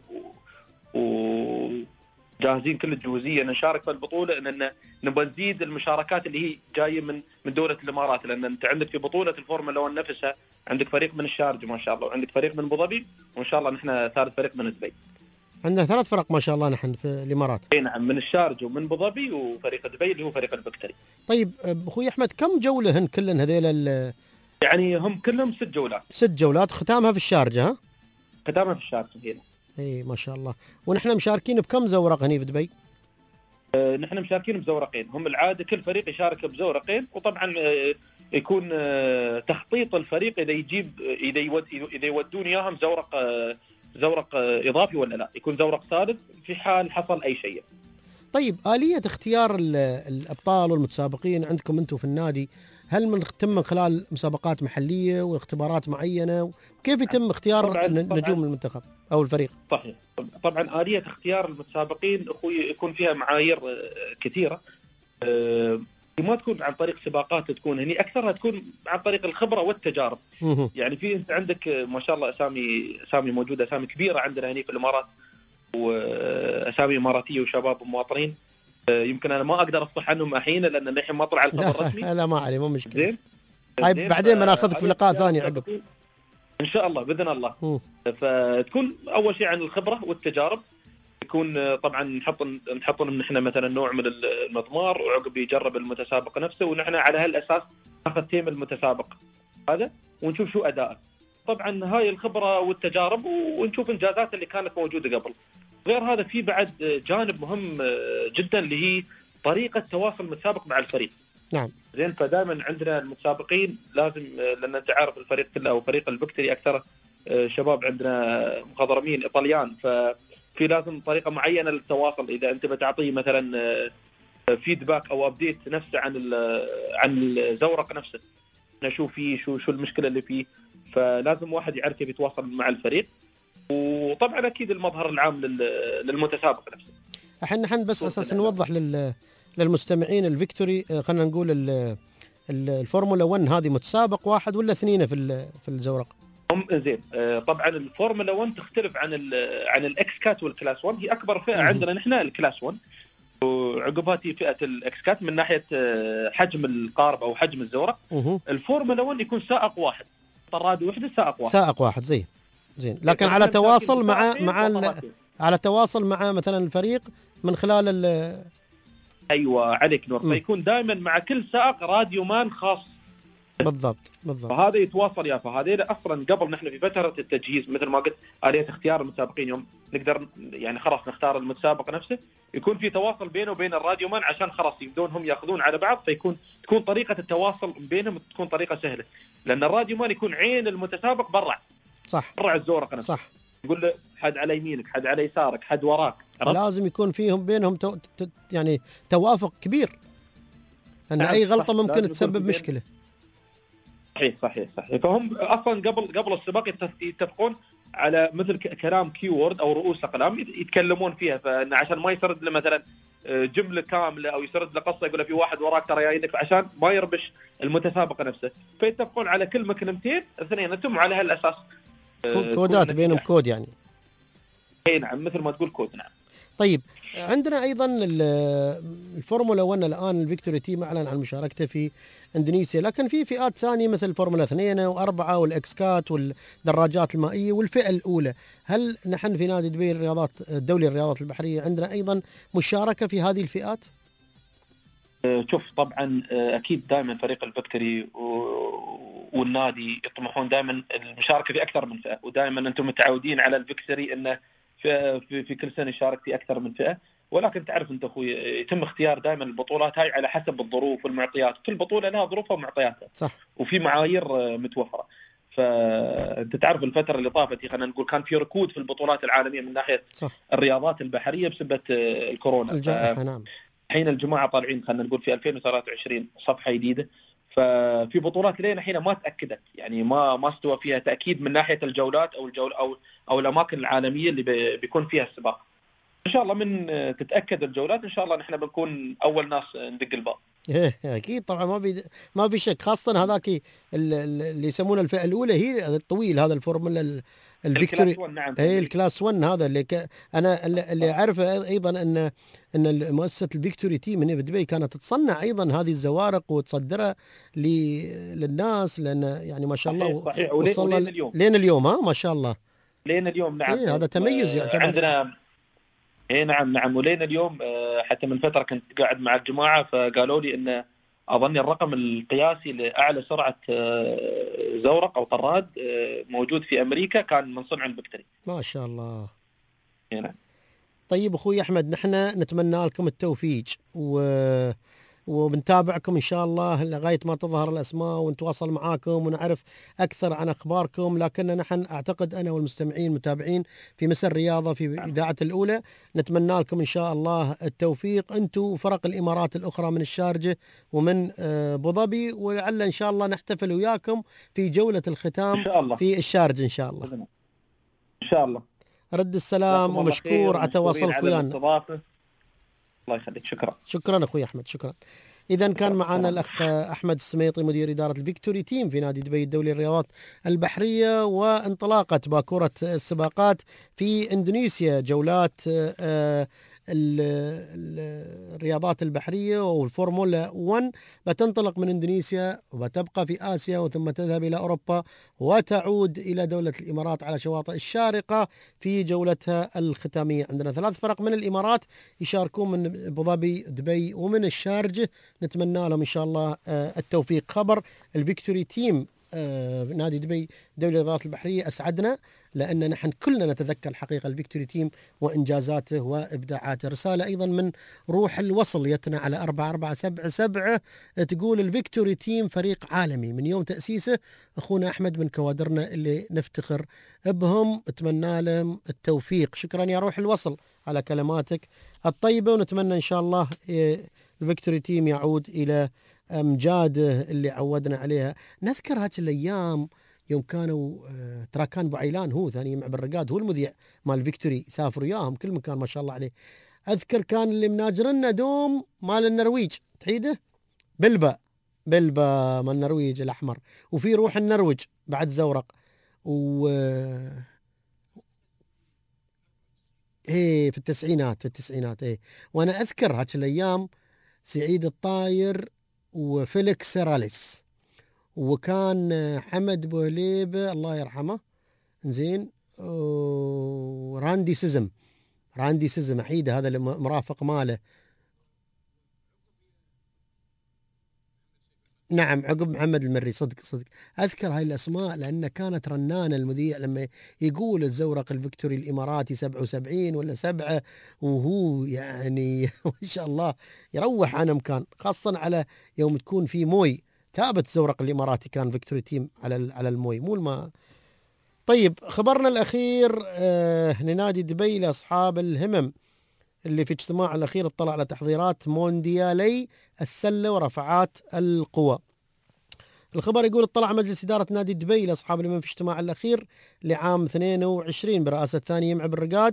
وجاهزين كل الجهوزية نشارك في البطولة، أن نبغى نزيد المشاركات اللي هي جاية من من دولة الإمارات، لأن أنت عندك في بطولة الفورمولا واحد نفسها عندك فريق من الشارجة ما شاء الله، وعندك فريق من أبو ظبي، وإن شاء الله نحن ثالث فريق من دبي. عندنا ثلاث فرق ما شاء الله نحن في الإمارات. اي نعم، من الشارجة ومن أبو ظبي وفريق دبي اللي هو فريق الفيكتوري. طيب أخوي أحمد، كم جولة هن كلن هذيل؟ يعني هم كلهم ست جولات. ست جولات، ختامها في الشارجة ها؟ ختامها في الشارجة هنا. اي ما شاء الله. ونحن مشاركين بكم زورق هني في دبي؟ آه نحن مشاركين بزورقين، هم العادة كل فريق يشارك بزورقين، وطبعا آه يكون آه تخطيط الفريق إذا يجيب إذا يود إذا يودون إياهم زورق آه زورق إضافي ولا لا، يكون زورق ثالث في حال حصل أي شيء. طيب آلية اختيار الأبطال والمتسابقين عندكم أنتم في النادي، هل من تم من خلال مسابقات محلية واختبارات معينة؟ وكيف يتم اختيار طبعاً نجوم طبعاً المنتخب أو الفريق؟ صحيح، طبعا آلية اختيار المتسابقين أخوي يكون فيها معايير كثيرة، ما تكون عن طريق سباقات، تكون هني أكثرها تكون عن طريق الخبرة والتجارب. يعني في أنت عندك ما شاء الله أسامي أسامي موجودة، أسامي كبيرة عندنا هني في الإمارات، وأسامي إماراتية وشباب مواطنين، يمكن أنا ما أقدر أفصح عنهم الحين لأن الحين ما طلع الخبر الرسمي. لا ما عليه، مو مشكلة. زين طيب بعدين بناخذك في لقاء ثاني عقب إن شاء الله بإذن الله. م. فتكون أول شيء عن الخبرة والتجارب، يكون طبعا نحط نحط نحن مثلا نوع من المضمار، وعقب يجرب المتسابق نفسه، ونحن على هالأساس ناخذ تيم المتسابق هذا ونشوف شو أداءه. طبعا هاي الخبرة والتجارب، ونشوف إنجازات اللي كانت موجودة قبل. غير هذا في بعد جانب مهم جدا اللي هي طريقة تواصل المتسابق مع الفريق. نعم. زين، فدائما عندنا المتسابقين لازم، لأن أنت عارف الفريق كله أو فريق الفيكتوري أكثر شباب عندنا مخضرمين إيطاليان، ففي لازم طريقة معينة للتواصل. إذا أنت بتعطيه مثلا فيدباك أو أبديت نفسه عن عن الزورق نفسه، نشوف فيه شو شو المشكلة اللي فيه، فلازم واحد يعرف كيف يتواصل مع الفريق. وطبعا أكيد المظهر العام للمتسابق نفسه. احنا نحن بس أساس نوضح لل للمستمعين، الفيكتوري خلينا نقول الفورمولا واحد هذه متسابق واحد ولا اثنين في في الزورق؟ هم زين، طبعا الفورمولا واحد تختلف عن عن الاكس كات والكلاس واحد. هي اكبر فئه م- عندنا نحن الكلاس واحد، وعقبها فئه الاكس كات من ناحيه حجم القارب او حجم الزورق. م- الفورمولا واحد يكون سائق واحد، طراد وحده، سائق واحد. سائق واحد زين زين، لكن على تواصل مع مع على تواصل مع مثلا الفريق من خلال ال ايوه عليك نور. فيكون دائما مع كل سائق راديو مان خاص. بالضبط بالضبط. فهذا يتواصل يا فهذا اصلا قبل نحن في فتره التجهيز مثل ما قلت آلية اختيار المتسابقين، يوم نقدر يعني خلاص نختار المتسابق نفسه، يكون في تواصل بينه وبين الراديو مان عشان خلاص يبدون هم ياخذون على بعض، فيكون تكون طريقه التواصل بينهم تكون طريقه سهله، لان الراديو مان يكون عين المتسابق برع. صح. برع الزورق نفسه. صح. يقول له حد على يمينك، حد على يسارك، حد وراك. لازم يكون فيهم بينهم تو... ت... يعني توافق كبير، لأن نعم أي غلطة ممكن تسبب مشكلة. صحيح صحيح صحيح. فهم أصلا قبل قبل السباق يتفقون على مثل كلام كيورد أو رؤوس أقلام يتكلمون فيها، فإن عشان ما يسرد مثلا جمله كامله او يسرد له قصه يقول له في واحد وراك ترى جايينك، عشان ما يربش المتسابق نفسه، فيتفقون على كل مكلمتين اثنيناتهم على هالاساس. كودات بينهم كود يعني. اي نعم مثل ما تقول كود. نعم. طيب عندنا ايضا الفورمولا واحد الان الفيكتوري تيم اعلن عن مشاركته في اندونيسيا، لكن في فئات ثانيه مثل فورمولا اثنين وأربعة والاكسكات والدراجات المائيه والفئه الاولى. هل نحن في نادي دبي الرياضات الدولي للرياضات البحريه عندنا ايضا مشاركه في هذه الفئات؟ شوف طبعا اكيد دائما فريق الفيكتوري والنادي يطمحون دائما المشاركه في اكثر من فئه، ودائما انتم متعودين على الفيكتوري انه في, في في كل سنه يشارك في اكثر من فئه، ولكن تعرف انت اخوي يتم اختيار دائما البطولات هاي على حسب الظروف والمعطيات، كل بطوله لها ظروفها ومعطياتها. صح. وفي معايير متوفره. فانت تعرف الفتره اللي طافت خلينا نقول كان في ركود في البطولات العالميه من ناحيه صح. الرياضات البحريه بسبب الكورونا. الجائحه. نعم. الحين الجماعه طالعين خلينا نقول في ألفين وثلاثة وعشرين صفحه جديده، ففي بطولات لين الحين ما تاكدت، يعني ما ما استوى فيها تاكيد من ناحيه الجولات او الجول او او الاماكن العالميه اللي بيكون فيها السباق. ان شاء الله من تتاكد الجولات ان شاء الله نحن بنكون اول ناس ندق الباب. ايه اكيد طبعا ما في ما في شك، خاصه هذاك اللي يسمونه الفئه الاولى هي الطويل هذا الفورمولا الفيكتوري. نعم. اي الكلاس واحد هذا اللي ك... انا اللي اعرفه ايضا ان ان مؤسسه الفيكتوري تيم هنا بدبي كانت تصنع ايضا هذه الزوارق وتصدرها ل... للناس، لان يعني ما شاء الله صحيح. وصلنا لين اليوم لين اليوم ها ما شاء الله لين اليوم. نعم. إيه هذا تميز يعتبر عندنا. اي نعم نعم ولين اليوم حتى من فتره كنت قاعد مع الجماعه فقالوا لي ان اظن الرقم القياسي لاعلى سرعه زورق او طراد موجود في امريكا كان من صنع الفيكتوري. ما شاء الله. نعم. طيب اخوي احمد نحن نتمنى لكم التوفيق و وبنتابعكم ان شاء الله لغايه ما تظهر الاسماء ونتواصل معاكم ونعرف اكثر عن اخباركم، لكن نحن اعتقد انا والمستمعين المتابعين في مسا الرياضه في اذاعه الاولى نتمنى لكم ان شاء الله التوفيق انتم وفرق الامارات الاخرى من الشارجه ومن ابو ظبي، ولعل ان شاء الله نحتفل وياكم في جوله الختام إن شاء الله. في الشارجه ان شاء الله. ان شاء الله. رد السلام ومشكور على تواصلك ويانا. الله يخليك. شكرا. شكرا اخوي احمد. شكرا. اذا كان معنا الاخ احمد السميطي مدير اداره الفيكتوري تيم في نادي دبي الدولي للرياضات البحريه، وانطلاقه باكوره السباقات في اندونيسيا جولات الرياضات البحريه والفورمولا واحد بتنطلق من اندونيسيا وبتبقى في اسيا وثم تذهب الى اوروبا وتعود الى دوله الامارات على شواطئ الشارقه في جولتها الختاميه. عندنا ثلاث فرق من الامارات يشاركون من ابو ظبي دبي ومن الشارجه، نتمنى لهم ان شاء الله التوفيق. خبر الفيكتوري تيم نادي دبي دولة الرياضات البحرية أسعدنا، لأن نحن كلنا نتذكر الحقيقة الفيكتوري تيم وإنجازاته وإبداعاته. رسالة أيضا من روح الوصل يتنا على أربعة أربعة سبعة سبعة تقول الفيكتوري تيم فريق عالمي من يوم تأسيسه، أخونا أحمد من كوادرنا اللي نفتخر بهم، أتمنى لهم التوفيق. شكرا يا روح الوصل على كلماتك الطيبة، ونتمنى إن شاء الله الفيكتوري تيم يعود إلى أمجاده اللي عودنا عليها. نذكر هذه الأيام يوم كانوا ترى كان أبو عيلان هو ثاني مع بالرقاد هو المذيع مال فيكتوري، سافروا وياهم كل مكان ما شاء الله عليه. أذكر كان اللي مناجرنا دوم مال النرويج تحيده بلبا بلبا مال النرويج الأحمر، وفي روح النرويج بعد زورق و ايه في التسعينات في التسعينات ايه. وانا اذكر هذه الايام سعيد الطاير وفيليكس سيراليس وكان حمد بوليبه الله يرحمه زين وراندي سيزم راندي سيزم احيده هذا المرافق ماله. نعم عقب محمد المري. صدق صدق أذكر هاي الأسماء لأن كانت رنانة المذيع لما يقول الزورق الفيكتوري الإماراتي سبعة وسبعين ولا سبعة، وهو يعني ما شاء الله يروح عن مكان، خاصة على يوم تكون في موي ثابت زورق الإماراتي كان فيكتوري تيم على على الموي مو الماء. طيب خبرنا الأخير آه لنادي دبي لأصحاب الهمم اللي في اجتماع الأخير اطلع على تحضيرات مونديالي السلة ورفعات القوى. الخبر يقول اطلع مجلس إدارة نادي دبي لأصحاب الهمم في اجتماع الأخير لعام اثنين وعشرين برئاسة ثاني يمع بالرقاد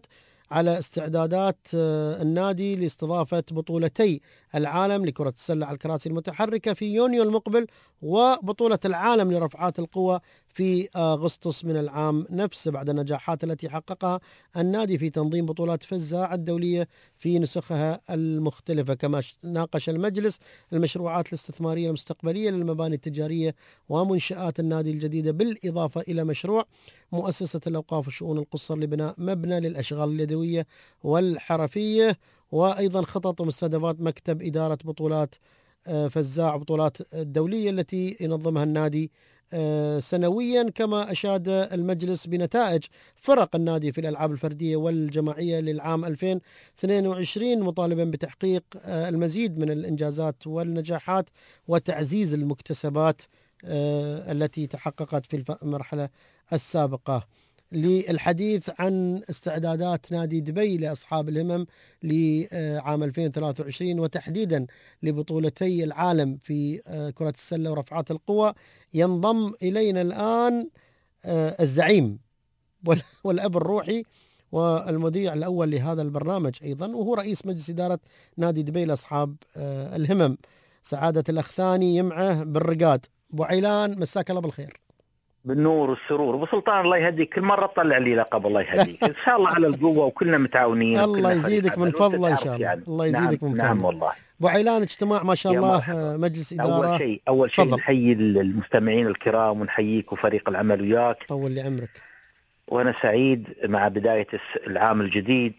على استعدادات النادي لاستضافة بطولتي العالم لكرة السلة على الكراسي المتحركة في يونيو المقبل، وبطولة العالم لرفعات القوى في أغسطس من العام نفسه، بعد النجاحات التي حققها النادي في تنظيم بطولات فزاعة الدولية في نسخها المختلفة. كما ناقش المجلس المشروعات الاستثمارية المستقبلية للمباني التجارية ومنشآت النادي الجديدة، بالإضافة إلى مشروع مؤسسة الأوقاف وشؤون القصر لبناء مبنى للأشغال اليدوية والحرفية، وأيضا خطط ومستهدفات مكتب إدارة بطولات فزاع بطولات الدولية التي ينظمها النادي سنويا. كما أشاد المجلس بنتائج فرق النادي في الألعاب الفردية والجماعية للعام ألفين واثنين وعشرين، مطالبا بتحقيق المزيد من الإنجازات والنجاحات وتعزيز المكتسبات التي تحققت في المرحلة السابقة. للحديث عن استعدادات نادي دبي لأصحاب الهمم لعام ألفين وثلاثة وعشرين وتحديدا لبطولتي العالم في كرة السلة ورفعات القوى، ينضم إلينا الآن الزعيم والأب الروحي والمذيع الأول لهذا البرنامج أيضا، وهو رئيس مجلس إدارة نادي دبي لأصحاب الهمم، سعادة الأخ ثاني يمعه بالرقاد. أبو عيلان، مساك الله بالخير. بالنور والسرور. ابو سلطان الله يهديك، كل مره تطلع لي لقب، الله يهديك. ان شاء الله على القوه وكلنا متعاونين. الله يزيدك من فضله ان شاء الله. يعني. الله يزيدك نعم من فضله. نعم والله. ابو عيلان، اجتماع ما شاء الله مجلس اداره. اول شيء اول شيء نحيي المستمعين الكرام ونحييك وفريق العمل وياك. طول لي عمرك. وانا سعيد مع بدايه العام الجديد،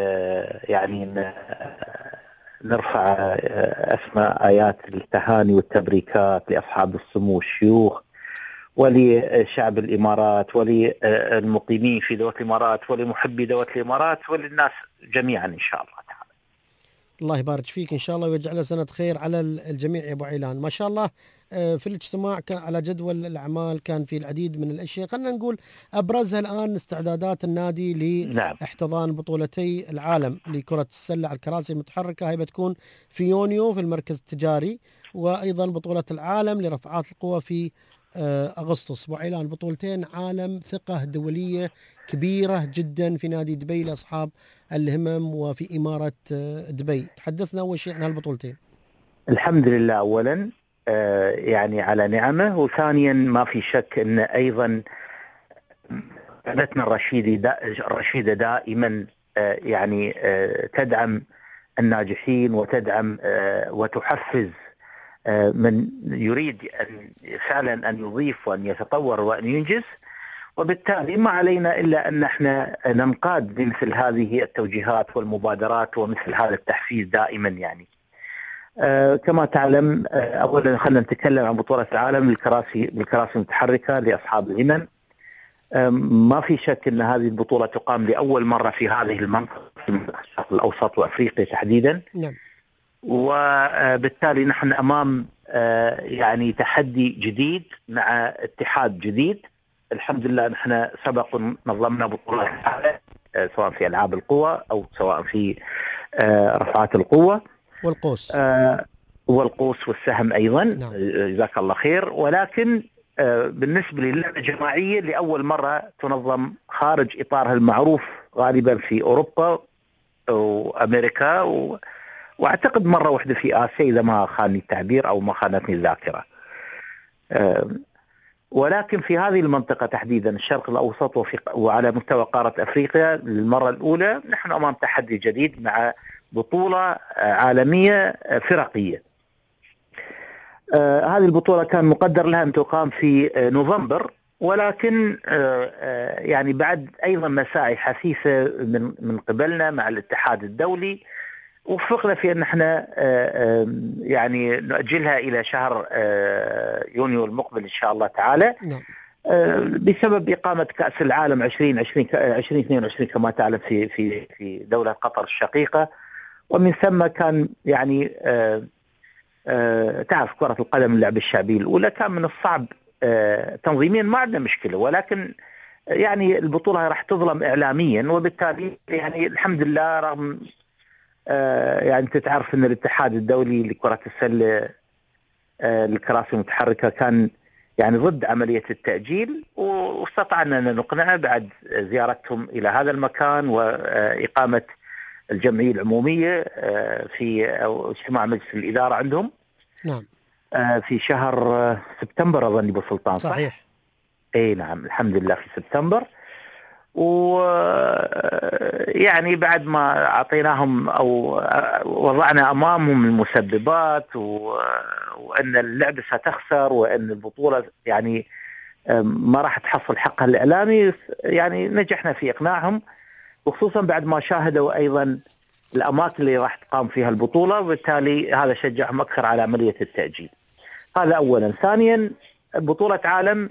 يعني نرفع اسماء ايات التهاني والتبريكات لاصحاب السمو الشيوخ ولشعب الإمارات وللمقيمين في دولة الإمارات ولمحبي دولة الإمارات وللناس جميعا إن شاء الله تعالى. الله يبارك فيك إن شاء الله ويجعل سنة خير على الجميع يا أبو عيلان. ما شاء الله في الاجتماع كان على جدول الأعمال كان في العديد من الأشياء، خلينا نقول أبرزها الآن استعدادات النادي لاحتضان نعم. بطولتي العالم لكرة السلة على الكراسي المتحركة، هي بتكون في يونيو في المركز التجاري، وأيضا بطولة العالم لرفعات القوى في أغسطس. وعيلان بطولتين عالم ثقة دولية كبيرة جدا في نادي دبي لأصحاب الهمم وفي إمارة دبي. تحدثنا أول شيء عن هالبطولتين. الحمد لله أولا يعني على نعمه، وثانيا ما في شك أن أيضا قيادتنا الرشيدة الرشيدة دائما يعني تدعم الناجحين وتدعم وتحفز من يريد أن فعلا أن يضيف وأن يتطور وأن ينجز، وبالتالي ما علينا إلا أن احنا ننقاد بمثل هذه التوجيهات والمبادرات ومثل هذا التحفيز دائما. يعني آه كما تعلم، آه أولا خلينا نتكلم عن بطولة العالم للكراسي بالكراسي المتحركة لأصحاب الهمم. آه ما في شك أن هذه البطولة تقام لأول مرة في هذه المنطقة في الشرق الأوسط وأفريقيا تحديدا. نعم. وبالتالي نحن أمام يعني تحدي جديد مع اتحاد جديد. الحمد لله نحن سبق نظمنا بطولات سواء في ألعاب القوى أو سواء في رفعات القوة والقوس والقوس والسهم أيضا. نعم. جزاك الله خير. ولكن بالنسبة للعبة الجماعية لأول مرة تنظم خارج إطارها المعروف غالبا في أوروبا وأمريكا و واعتقد مرة واحدة في آسيا إذا ما خانني التعبير أو ما خانتني الذاكرة. ولكن في هذه المنطقة تحديدا الشرق الأوسط وفي وعلى مستوى قارة أفريقيا للمرة الأولى نحن أمام تحدي جديد مع بطولة عالمية فرقية. هذه البطولة كان مقدر لها أن تقام في نوفمبر، ولكن يعني بعد أيضا مساعي حثيثة من من قبلنا مع الاتحاد الدولي وفقنا في أن احنا يعني نؤجلها إلى شهر يونيو المقبل إن شاء الله تعالى. نعم. بسبب إقامة كأس العالم عشرين عشرين عشرين اثنين وعشرين كما تعلم في في في دولة قطر الشقيقة، ومن ثم كان يعني تعرف كرة القدم اللعبة الشعبية الأولى كان من الصعب تنظيميا، ما عندنا مشكلة، ولكن يعني البطولة راح تظلم إعلاميا، وبالتالي يعني الحمد لله رغم يعني تتعرف أن الاتحاد الدولي لكرة السلة الكراسي المتحركة كان يعني ضد عملية التأجيل، واستطعنا أن نقنعه بعد زيارتهم إلى هذا المكان وإقامة الجمعية العمومية في اجتماع مجلس الإدارة عندهم. نعم. في شهر سبتمبر أظن أبو سلطان. صحيح. اي نعم الحمد لله في سبتمبر. ويعني بعد ما اعطيناهم او وضعنا امامهم المسببات وان اللعبه ستخسر وان البطوله يعني ما راح تحصل حقها الاعلامي، يعني نجحنا في اقناعهم، وخصوصا بعد ما شاهدوا ايضا الاماكن اللي راح تقام فيها البطوله، وبالتالي هذا شجعهم اكثر على عمليه التاجيل. هذا اولا. ثانيا بطوله عالم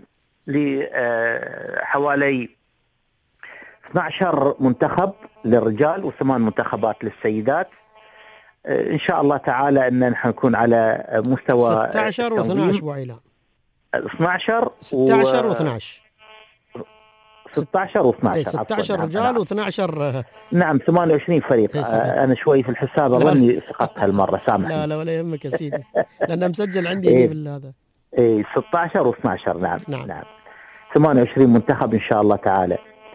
لحوالي اثني عشر منتخب للرجال وثمان منتخبات للسيدات. ان شاء الله تعالى ان نحن نكون على مستوى ستة عشر واثني عشر ابو عيلان. اثني عشر ستة عشر واثني عشر ستة عشر واثني عشر ستة عشر رجال واثني عشر. نعم ثمانية وعشرين فريق. انا شوي في الحساب اظني سقطت هالمره، سامحني. لا لا ولا يهمك يا سيدي لانه مسجل عندي بالهذا. اي ستة عشر واثني عشر. نعم نعم, نعم. ثمانية وعشرين منتخب ان شاء الله تعالى.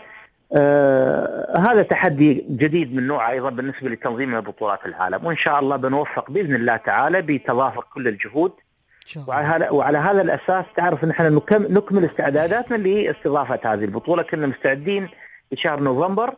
آه هذا تحدي جديد من نوعه ايضا بالنسبه لتنظيم بطولات العالم، وان شاء الله بنوفق باذن الله تعالى بتضافر كل الجهود. وعلى, وعلى هذا الاساس تعرف ان احنا نكمل استعداداتنا لاستضافه هذه البطوله. كنا مستعدين في شهر نوفمبر،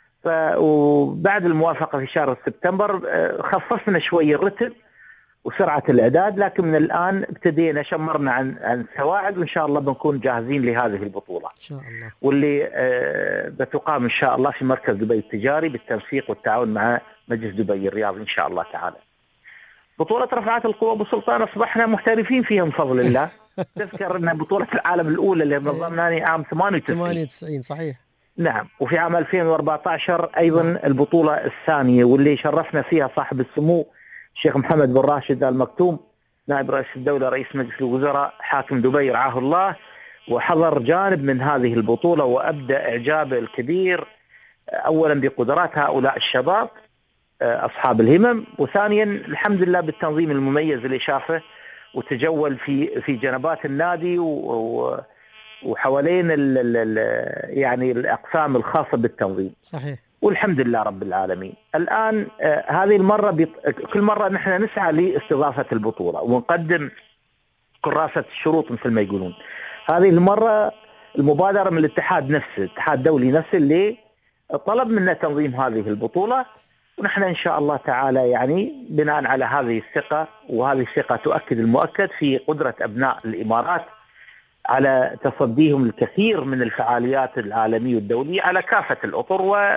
وبعد الموافقه في شهر سبتمبر خففنا شوي الرتم وسرعه الاعداد، لكن من الان ابتدينا شمرنا عن عن سواعد، وان شاء الله بنكون جاهزين لهذه البطوله ان شاء الله، واللي آه بتقام ان شاء الله في مركز دبي التجاري بالتنسيق والتعاون مع مجلس دبي الرياضي ان شاء الله تعالى. بطوله رفعات القوى ابو سلطان اصبحنا محترفين فيها من فضل الله. تذكر ان بطوله العالم الاولى اللي نظمناها عام ثمانية وتسعين. ثمانية وتسعين صحيح. نعم. وفي عام ألفين وأربعة عشر ايضا البطوله الثانيه واللي شرفنا فيها صاحب السمو الشيخ محمد بن راشد آل مكتوم نائب رئيس الدولة رئيس مجلس الوزراء حاكم دبي رعاه الله، وحضر جانب من هذه البطولة وأبدى إعجابه الكبير أولا بقدرات هؤلاء الشباب أصحاب الهمم، وثانيا الحمد لله بالتنظيم المميز اللي شافه وتجول في في جنبات النادي وحوالين ال ال يعني الأقسام الخاصة بالتنظيم. صحيح. والحمد لله رب العالمين. الآن آه هذه المرة بيط... كل مرة نحن نسعى لاستضافة البطولة ونقدم كراسة الشروط مثل ما يقولون. هذه المرة المبادرة من الاتحاد نفسه، الاتحاد الدولي نفسه اللي طلب منا تنظيم هذه البطولة، ونحن إن شاء الله تعالى يعني بناء على هذه الثقة، وهذه الثقة تؤكد المؤكد في قدرة أبناء الإمارات على تصديهم الكثير من الفعاليات العالمية والدولية على كافة الأطر،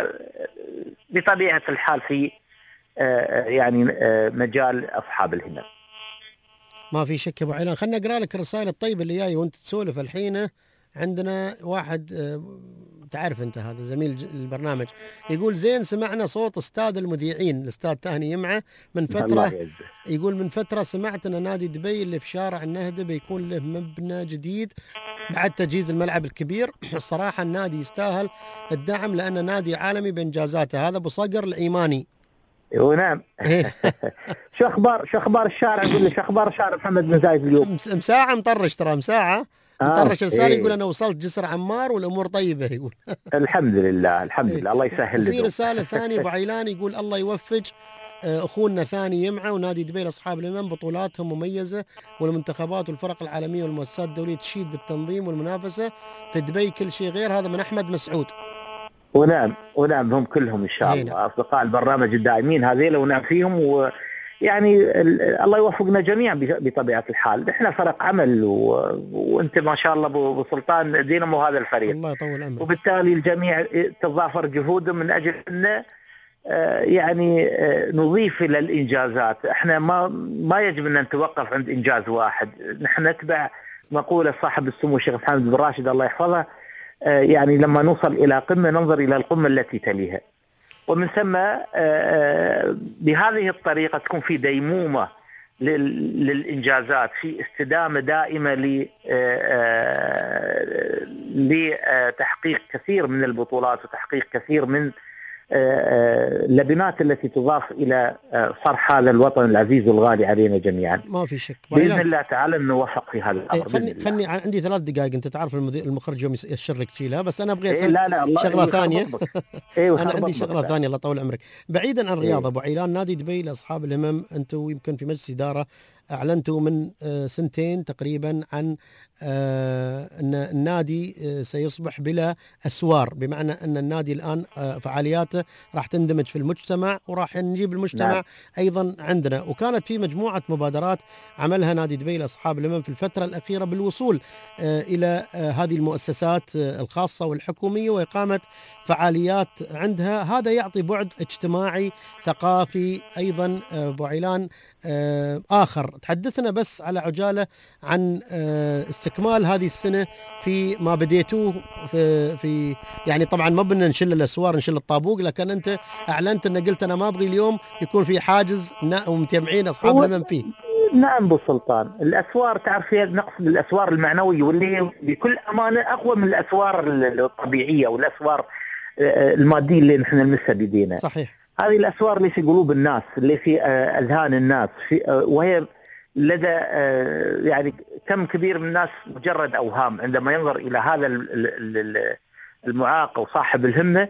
وبطبيعة الحال في يعني مجال أصحاب الهمم. ما في شك أبو عيلان. خلنا أقرأ لك الرسائل الطيبة اللي جاي وأنت تسولف الحين. عندنا واحد تعرف أنت هذا زميل البرنامج يقول زين سمعنا صوت استاد المذيعين الأستاذ تهني يمعة من فترة، يقول من فترة سمعت أن نادي دبي اللي في شارع النهدة بيكون له مبنى جديد بعد تجهيز الملعب الكبير. الصراحة النادي يستاهل الدعم لأنه نادي عالمي بإنجازاته. هذا أبو صقر الإيماني. ونعم. شو أخبار شو أخبار الشارع؟ يقول لي شو أخبار شارع محمد بن زايد اليوم؟ مساعة مطرش ترى مساعة مطرش رسالة. إيه. يقول أنا وصلت جسر عمار والأمور طيبة. يقول الحمد لله الحمد لله. الله يسهل له. في رسالة ثانية أبو عيلان يقول الله يوفق أخونا ثاني يمعة ونادي دبي لأصحاب الهمم، بطولاتهم مميزة والمنتخبات والفرق العالمية والمؤسسات الدولية تشيد بالتنظيم والمنافسة في دبي كل شيء غير. هذا من أحمد مسعود. ونعم ونعم هم كلهم إن شاء الله أصدقاء البرنامج الدائمين هذيلا ونعم فيهم، ويعني الله يوفقنا جميعا بطبيعة الحال. نحن فرق عمل و... وأنت ما شاء الله أبو سلطان دينامو هذا الفريق. الله يطول عمرك. وبالتالي الجميع تضافر جهودهم من أجل أن يعني نضيف إلى الإنجازات. احنا ما ما يجب أن نتوقف عند إنجاز واحد، نحن نتبع مقولة صاحب السمو الشيخ محمد بن راشد الله يحفظه، يعني لما نوصل إلى قمة ننظر إلى القمة التي تليها، ومن ثم بهذه الطريقة تكون في ديمومة للإنجازات، في استدامة دائمة لتحقيق كثير من البطولات وتحقيق كثير من اللبنات التي تضاف إلى صرح هذا الوطن العزيز والغالي علينا جميعا. ما في شك بإذن الله تعالى نوفق في هذا الأمر. خلني خلني عندي ثلاث دقائق، أنت تعرف المخرج يوم يشر لك تشيلها، بس أنا أبغى أسأل لا لا شغلة ثانية. أيوة أنا عندي شغلة ثانية الله يطول عمرك. بعيدا عن الرياضة أبو عيلان، نادي دبي لأصحاب الهمم، أنتم يمكن في مجلس إدارة أعلنتوا من سنتين تقريبا عن أن النادي سيصبح بلا أسوار، بمعنى أن النادي الآن فعالياته راح تندمج في المجتمع وراح نجيب المجتمع نعم. أيضا عندنا. وكانت في مجموعة مبادرات عملها نادي دبي لأصحاب الهمم في الفترة الأخيرة بالوصول إلى هذه المؤسسات الخاصة والحكومية وإقامة فعاليات عندها. هذا يعطي بعد اجتماعي ثقافي أيضا أبو عيلان آخر. تحدثنا بس على عجالة عن استكمال هذه السنة في ما بديتوه في, في يعني طبعا ما بدنا نشل الأسوار نشل الطابوق، لكن أنت أعلنت أن قلت أنا ما أبغي اليوم يكون في حاجز ومتجمعين أصحاب الهمم فيه. نعم ابو سلطان، الاسوار تعرف هي نقصد الاسوار المعنويه واللي هي بكل امانه اقوى من الاسوار الطبيعيه والاسوار الماديه اللي نحن نلمسها بيدينا. صحيح. هذه الاسوار اللي في قلوب الناس، اللي في اذهان الناس، في وهي لدى يعني كم كبير من الناس مجرد اوهام عندما ينظر الى هذا المعاق وصاحب الهمه،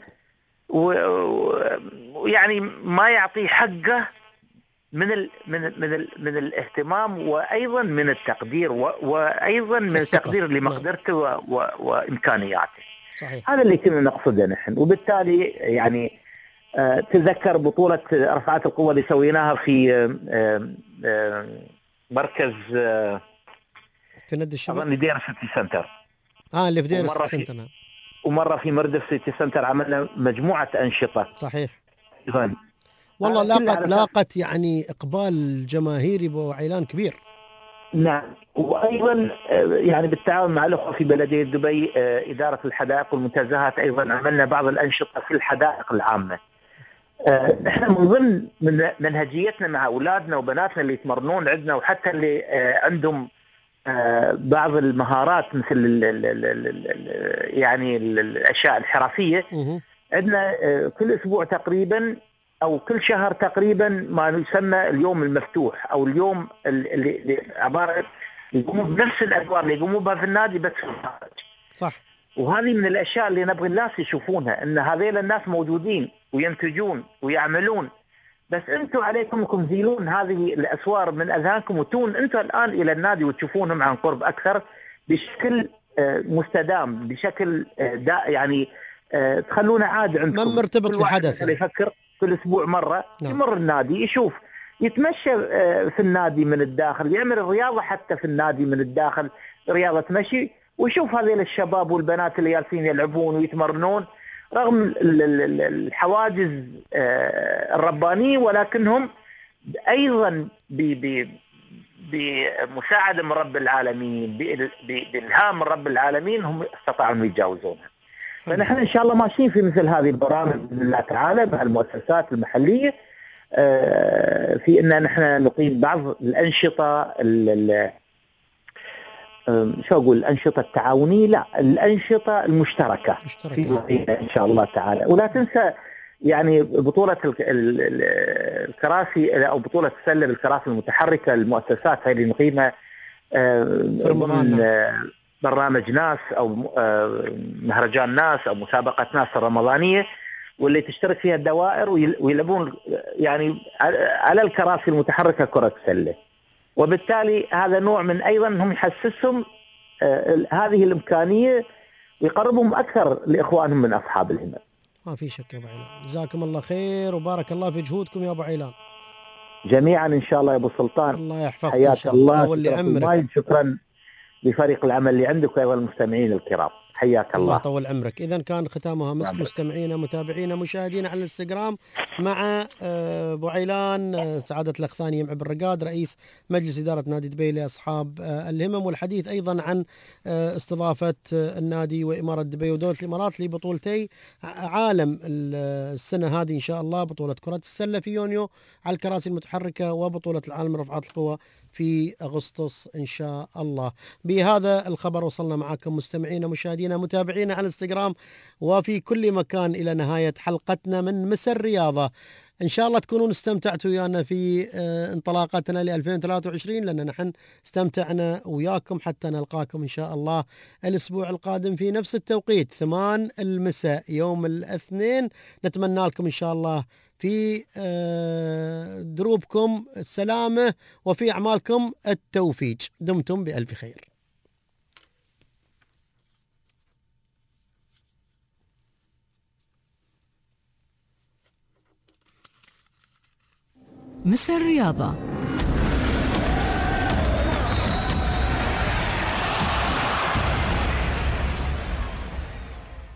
ويعني ما يعطي حقه من ال من ال من ال من الاهتمام وايضا من التقدير وايضا من التقدير لمقدرته وامكانياته. صحيح. هذا اللي كنا نقصده نحن. وبالتالي يعني آه تذكر بطوله رفعات القوه اللي سويناها في آه آه مركز آه في نادي الشباب اظن دير سيتي سنتر. اه اللي في دير سيتي سنتر. ومره في مردف سيتي سنتر عملنا مجموعه انشطه. صحيح. ايضا والله لاقت لاقت يعني اقبال جماهيري ابو عيلان كبير. نعم. وايضا يعني بالتعاون مع الاخوه في بلديه دبي اداره الحدائق والمنتزهات ايضا عملنا بعض الانشطه في الحدائق العامه. نحن من ضمن من منهجيتنا مع اولادنا وبناتنا اللي يتمرنون عندنا وحتى اللي عندهم بعض المهارات مثل ال ال ال يعني الاشياء الحرفيه، عندنا كل اسبوع تقريبا أو كل شهر تقريبا ما يسمى اليوم المفتوح أو اليوم اللي عبارة يقوموا بنفس الأدوار اللي يقوموا بها في النادي بس في الخارج. صح. وهذه من الأشياء اللي نبغي الناس يشوفونها، أن هذيل الناس موجودين وينتجون ويعملون، بس أنتم عليكم انكم تزيلون هذه الأسوار من أذهانكم وتون أنتم الآن إلى النادي وتشوفونهم عن قرب أكثر بشكل مستدام، بشكل دا يعني تخلونا عاد عندكم. من مرتبط بحدث يفكر كل اسبوع مره نعم. يمر النادي يشوف، يتمشى في النادي من الداخل، يعمل الرياضه حتى في النادي من الداخل رياضه مشي، ويشوف هذول الشباب والبنات اللي جالسين يلعبون ويتمرنون رغم الحواجز الربانيه، ولكنهم ايضا بمساعده من رب العالمين بالهام من رب العالمين هم استطاعوا ان يتجاوزونها. فنحن إن شاء الله ماشيين في مثل هذه البرامج بإذن الله تعالى مع المؤسسات المحلية في أن نحن نقيم بعض الأنشطة شو أقول الأنشطة التعاونية، لا الأنشطة المشتركة في إن شاء الله تعالى. ولا تنسى يعني بطولة الكراسي أو بطولة السلة بالكراسي المتحركة المؤسسات هذه اللي نقيمها ضمن برنامج ناس أو مهرجان ناس أو مسابقة ناس الرمضانية، واللي تشترك فيها الدوائر ويلعبون يعني على الكراسي المتحركة كرة سلة. وبالتالي هذا نوع من أيضا هم يحسسهم هذه الإمكانية ويقربهم أكثر لإخوانهم من أصحاب الهمم. ما في شك يا أبو عيلان، جزاكم الله خير وبارك الله في جهودكم يا أبو عيلان جميعا إن شاء الله يا أبو سلطان. الله يحفظك حياك الله واللي عمرك. شكرا لفريق العمل اللي عندك وأيضا المستمعين الكرام، حياك الله. الله طول عمرك. إذا كان ختامها مسك مستمعينا متابعينا مشاهدينا على الانستغرام مع أبو عيلان سعادة الأخ ثاني يمع بالرقاد رئيس مجلس إدارة نادي دبي لأصحاب الهمم، والحديث أيضا عن استضافة النادي وإمارة دبي ودولة الإمارات لبطولتي عالم السنة هذه إن شاء الله، بطولة كرة السلة في يونيو على الكراسي المتحركة وبطولة العالم رفعات القوى في أغسطس إن شاء الله. بهذا الخبر وصلنا معكم مستمعينا مشاهدينا متابعينا على الانستغرام وفي كل مكان إلى نهاية حلقتنا من مساء الرياضة. إن شاء الله تكونون استمتعتوا ويانا في انطلاقتنا ل ألفين وثلاثة وعشرين، لأن نحن استمتعنا وياكم حتى نلقاكم إن شاء الله الأسبوع القادم في نفس التوقيت ثمان المساء يوم الاثنين. نتمنى لكم إن شاء الله في دروبكم السلامة وفي أعمالكم التوفيق. دمتم بألف خير. مساء الرياضة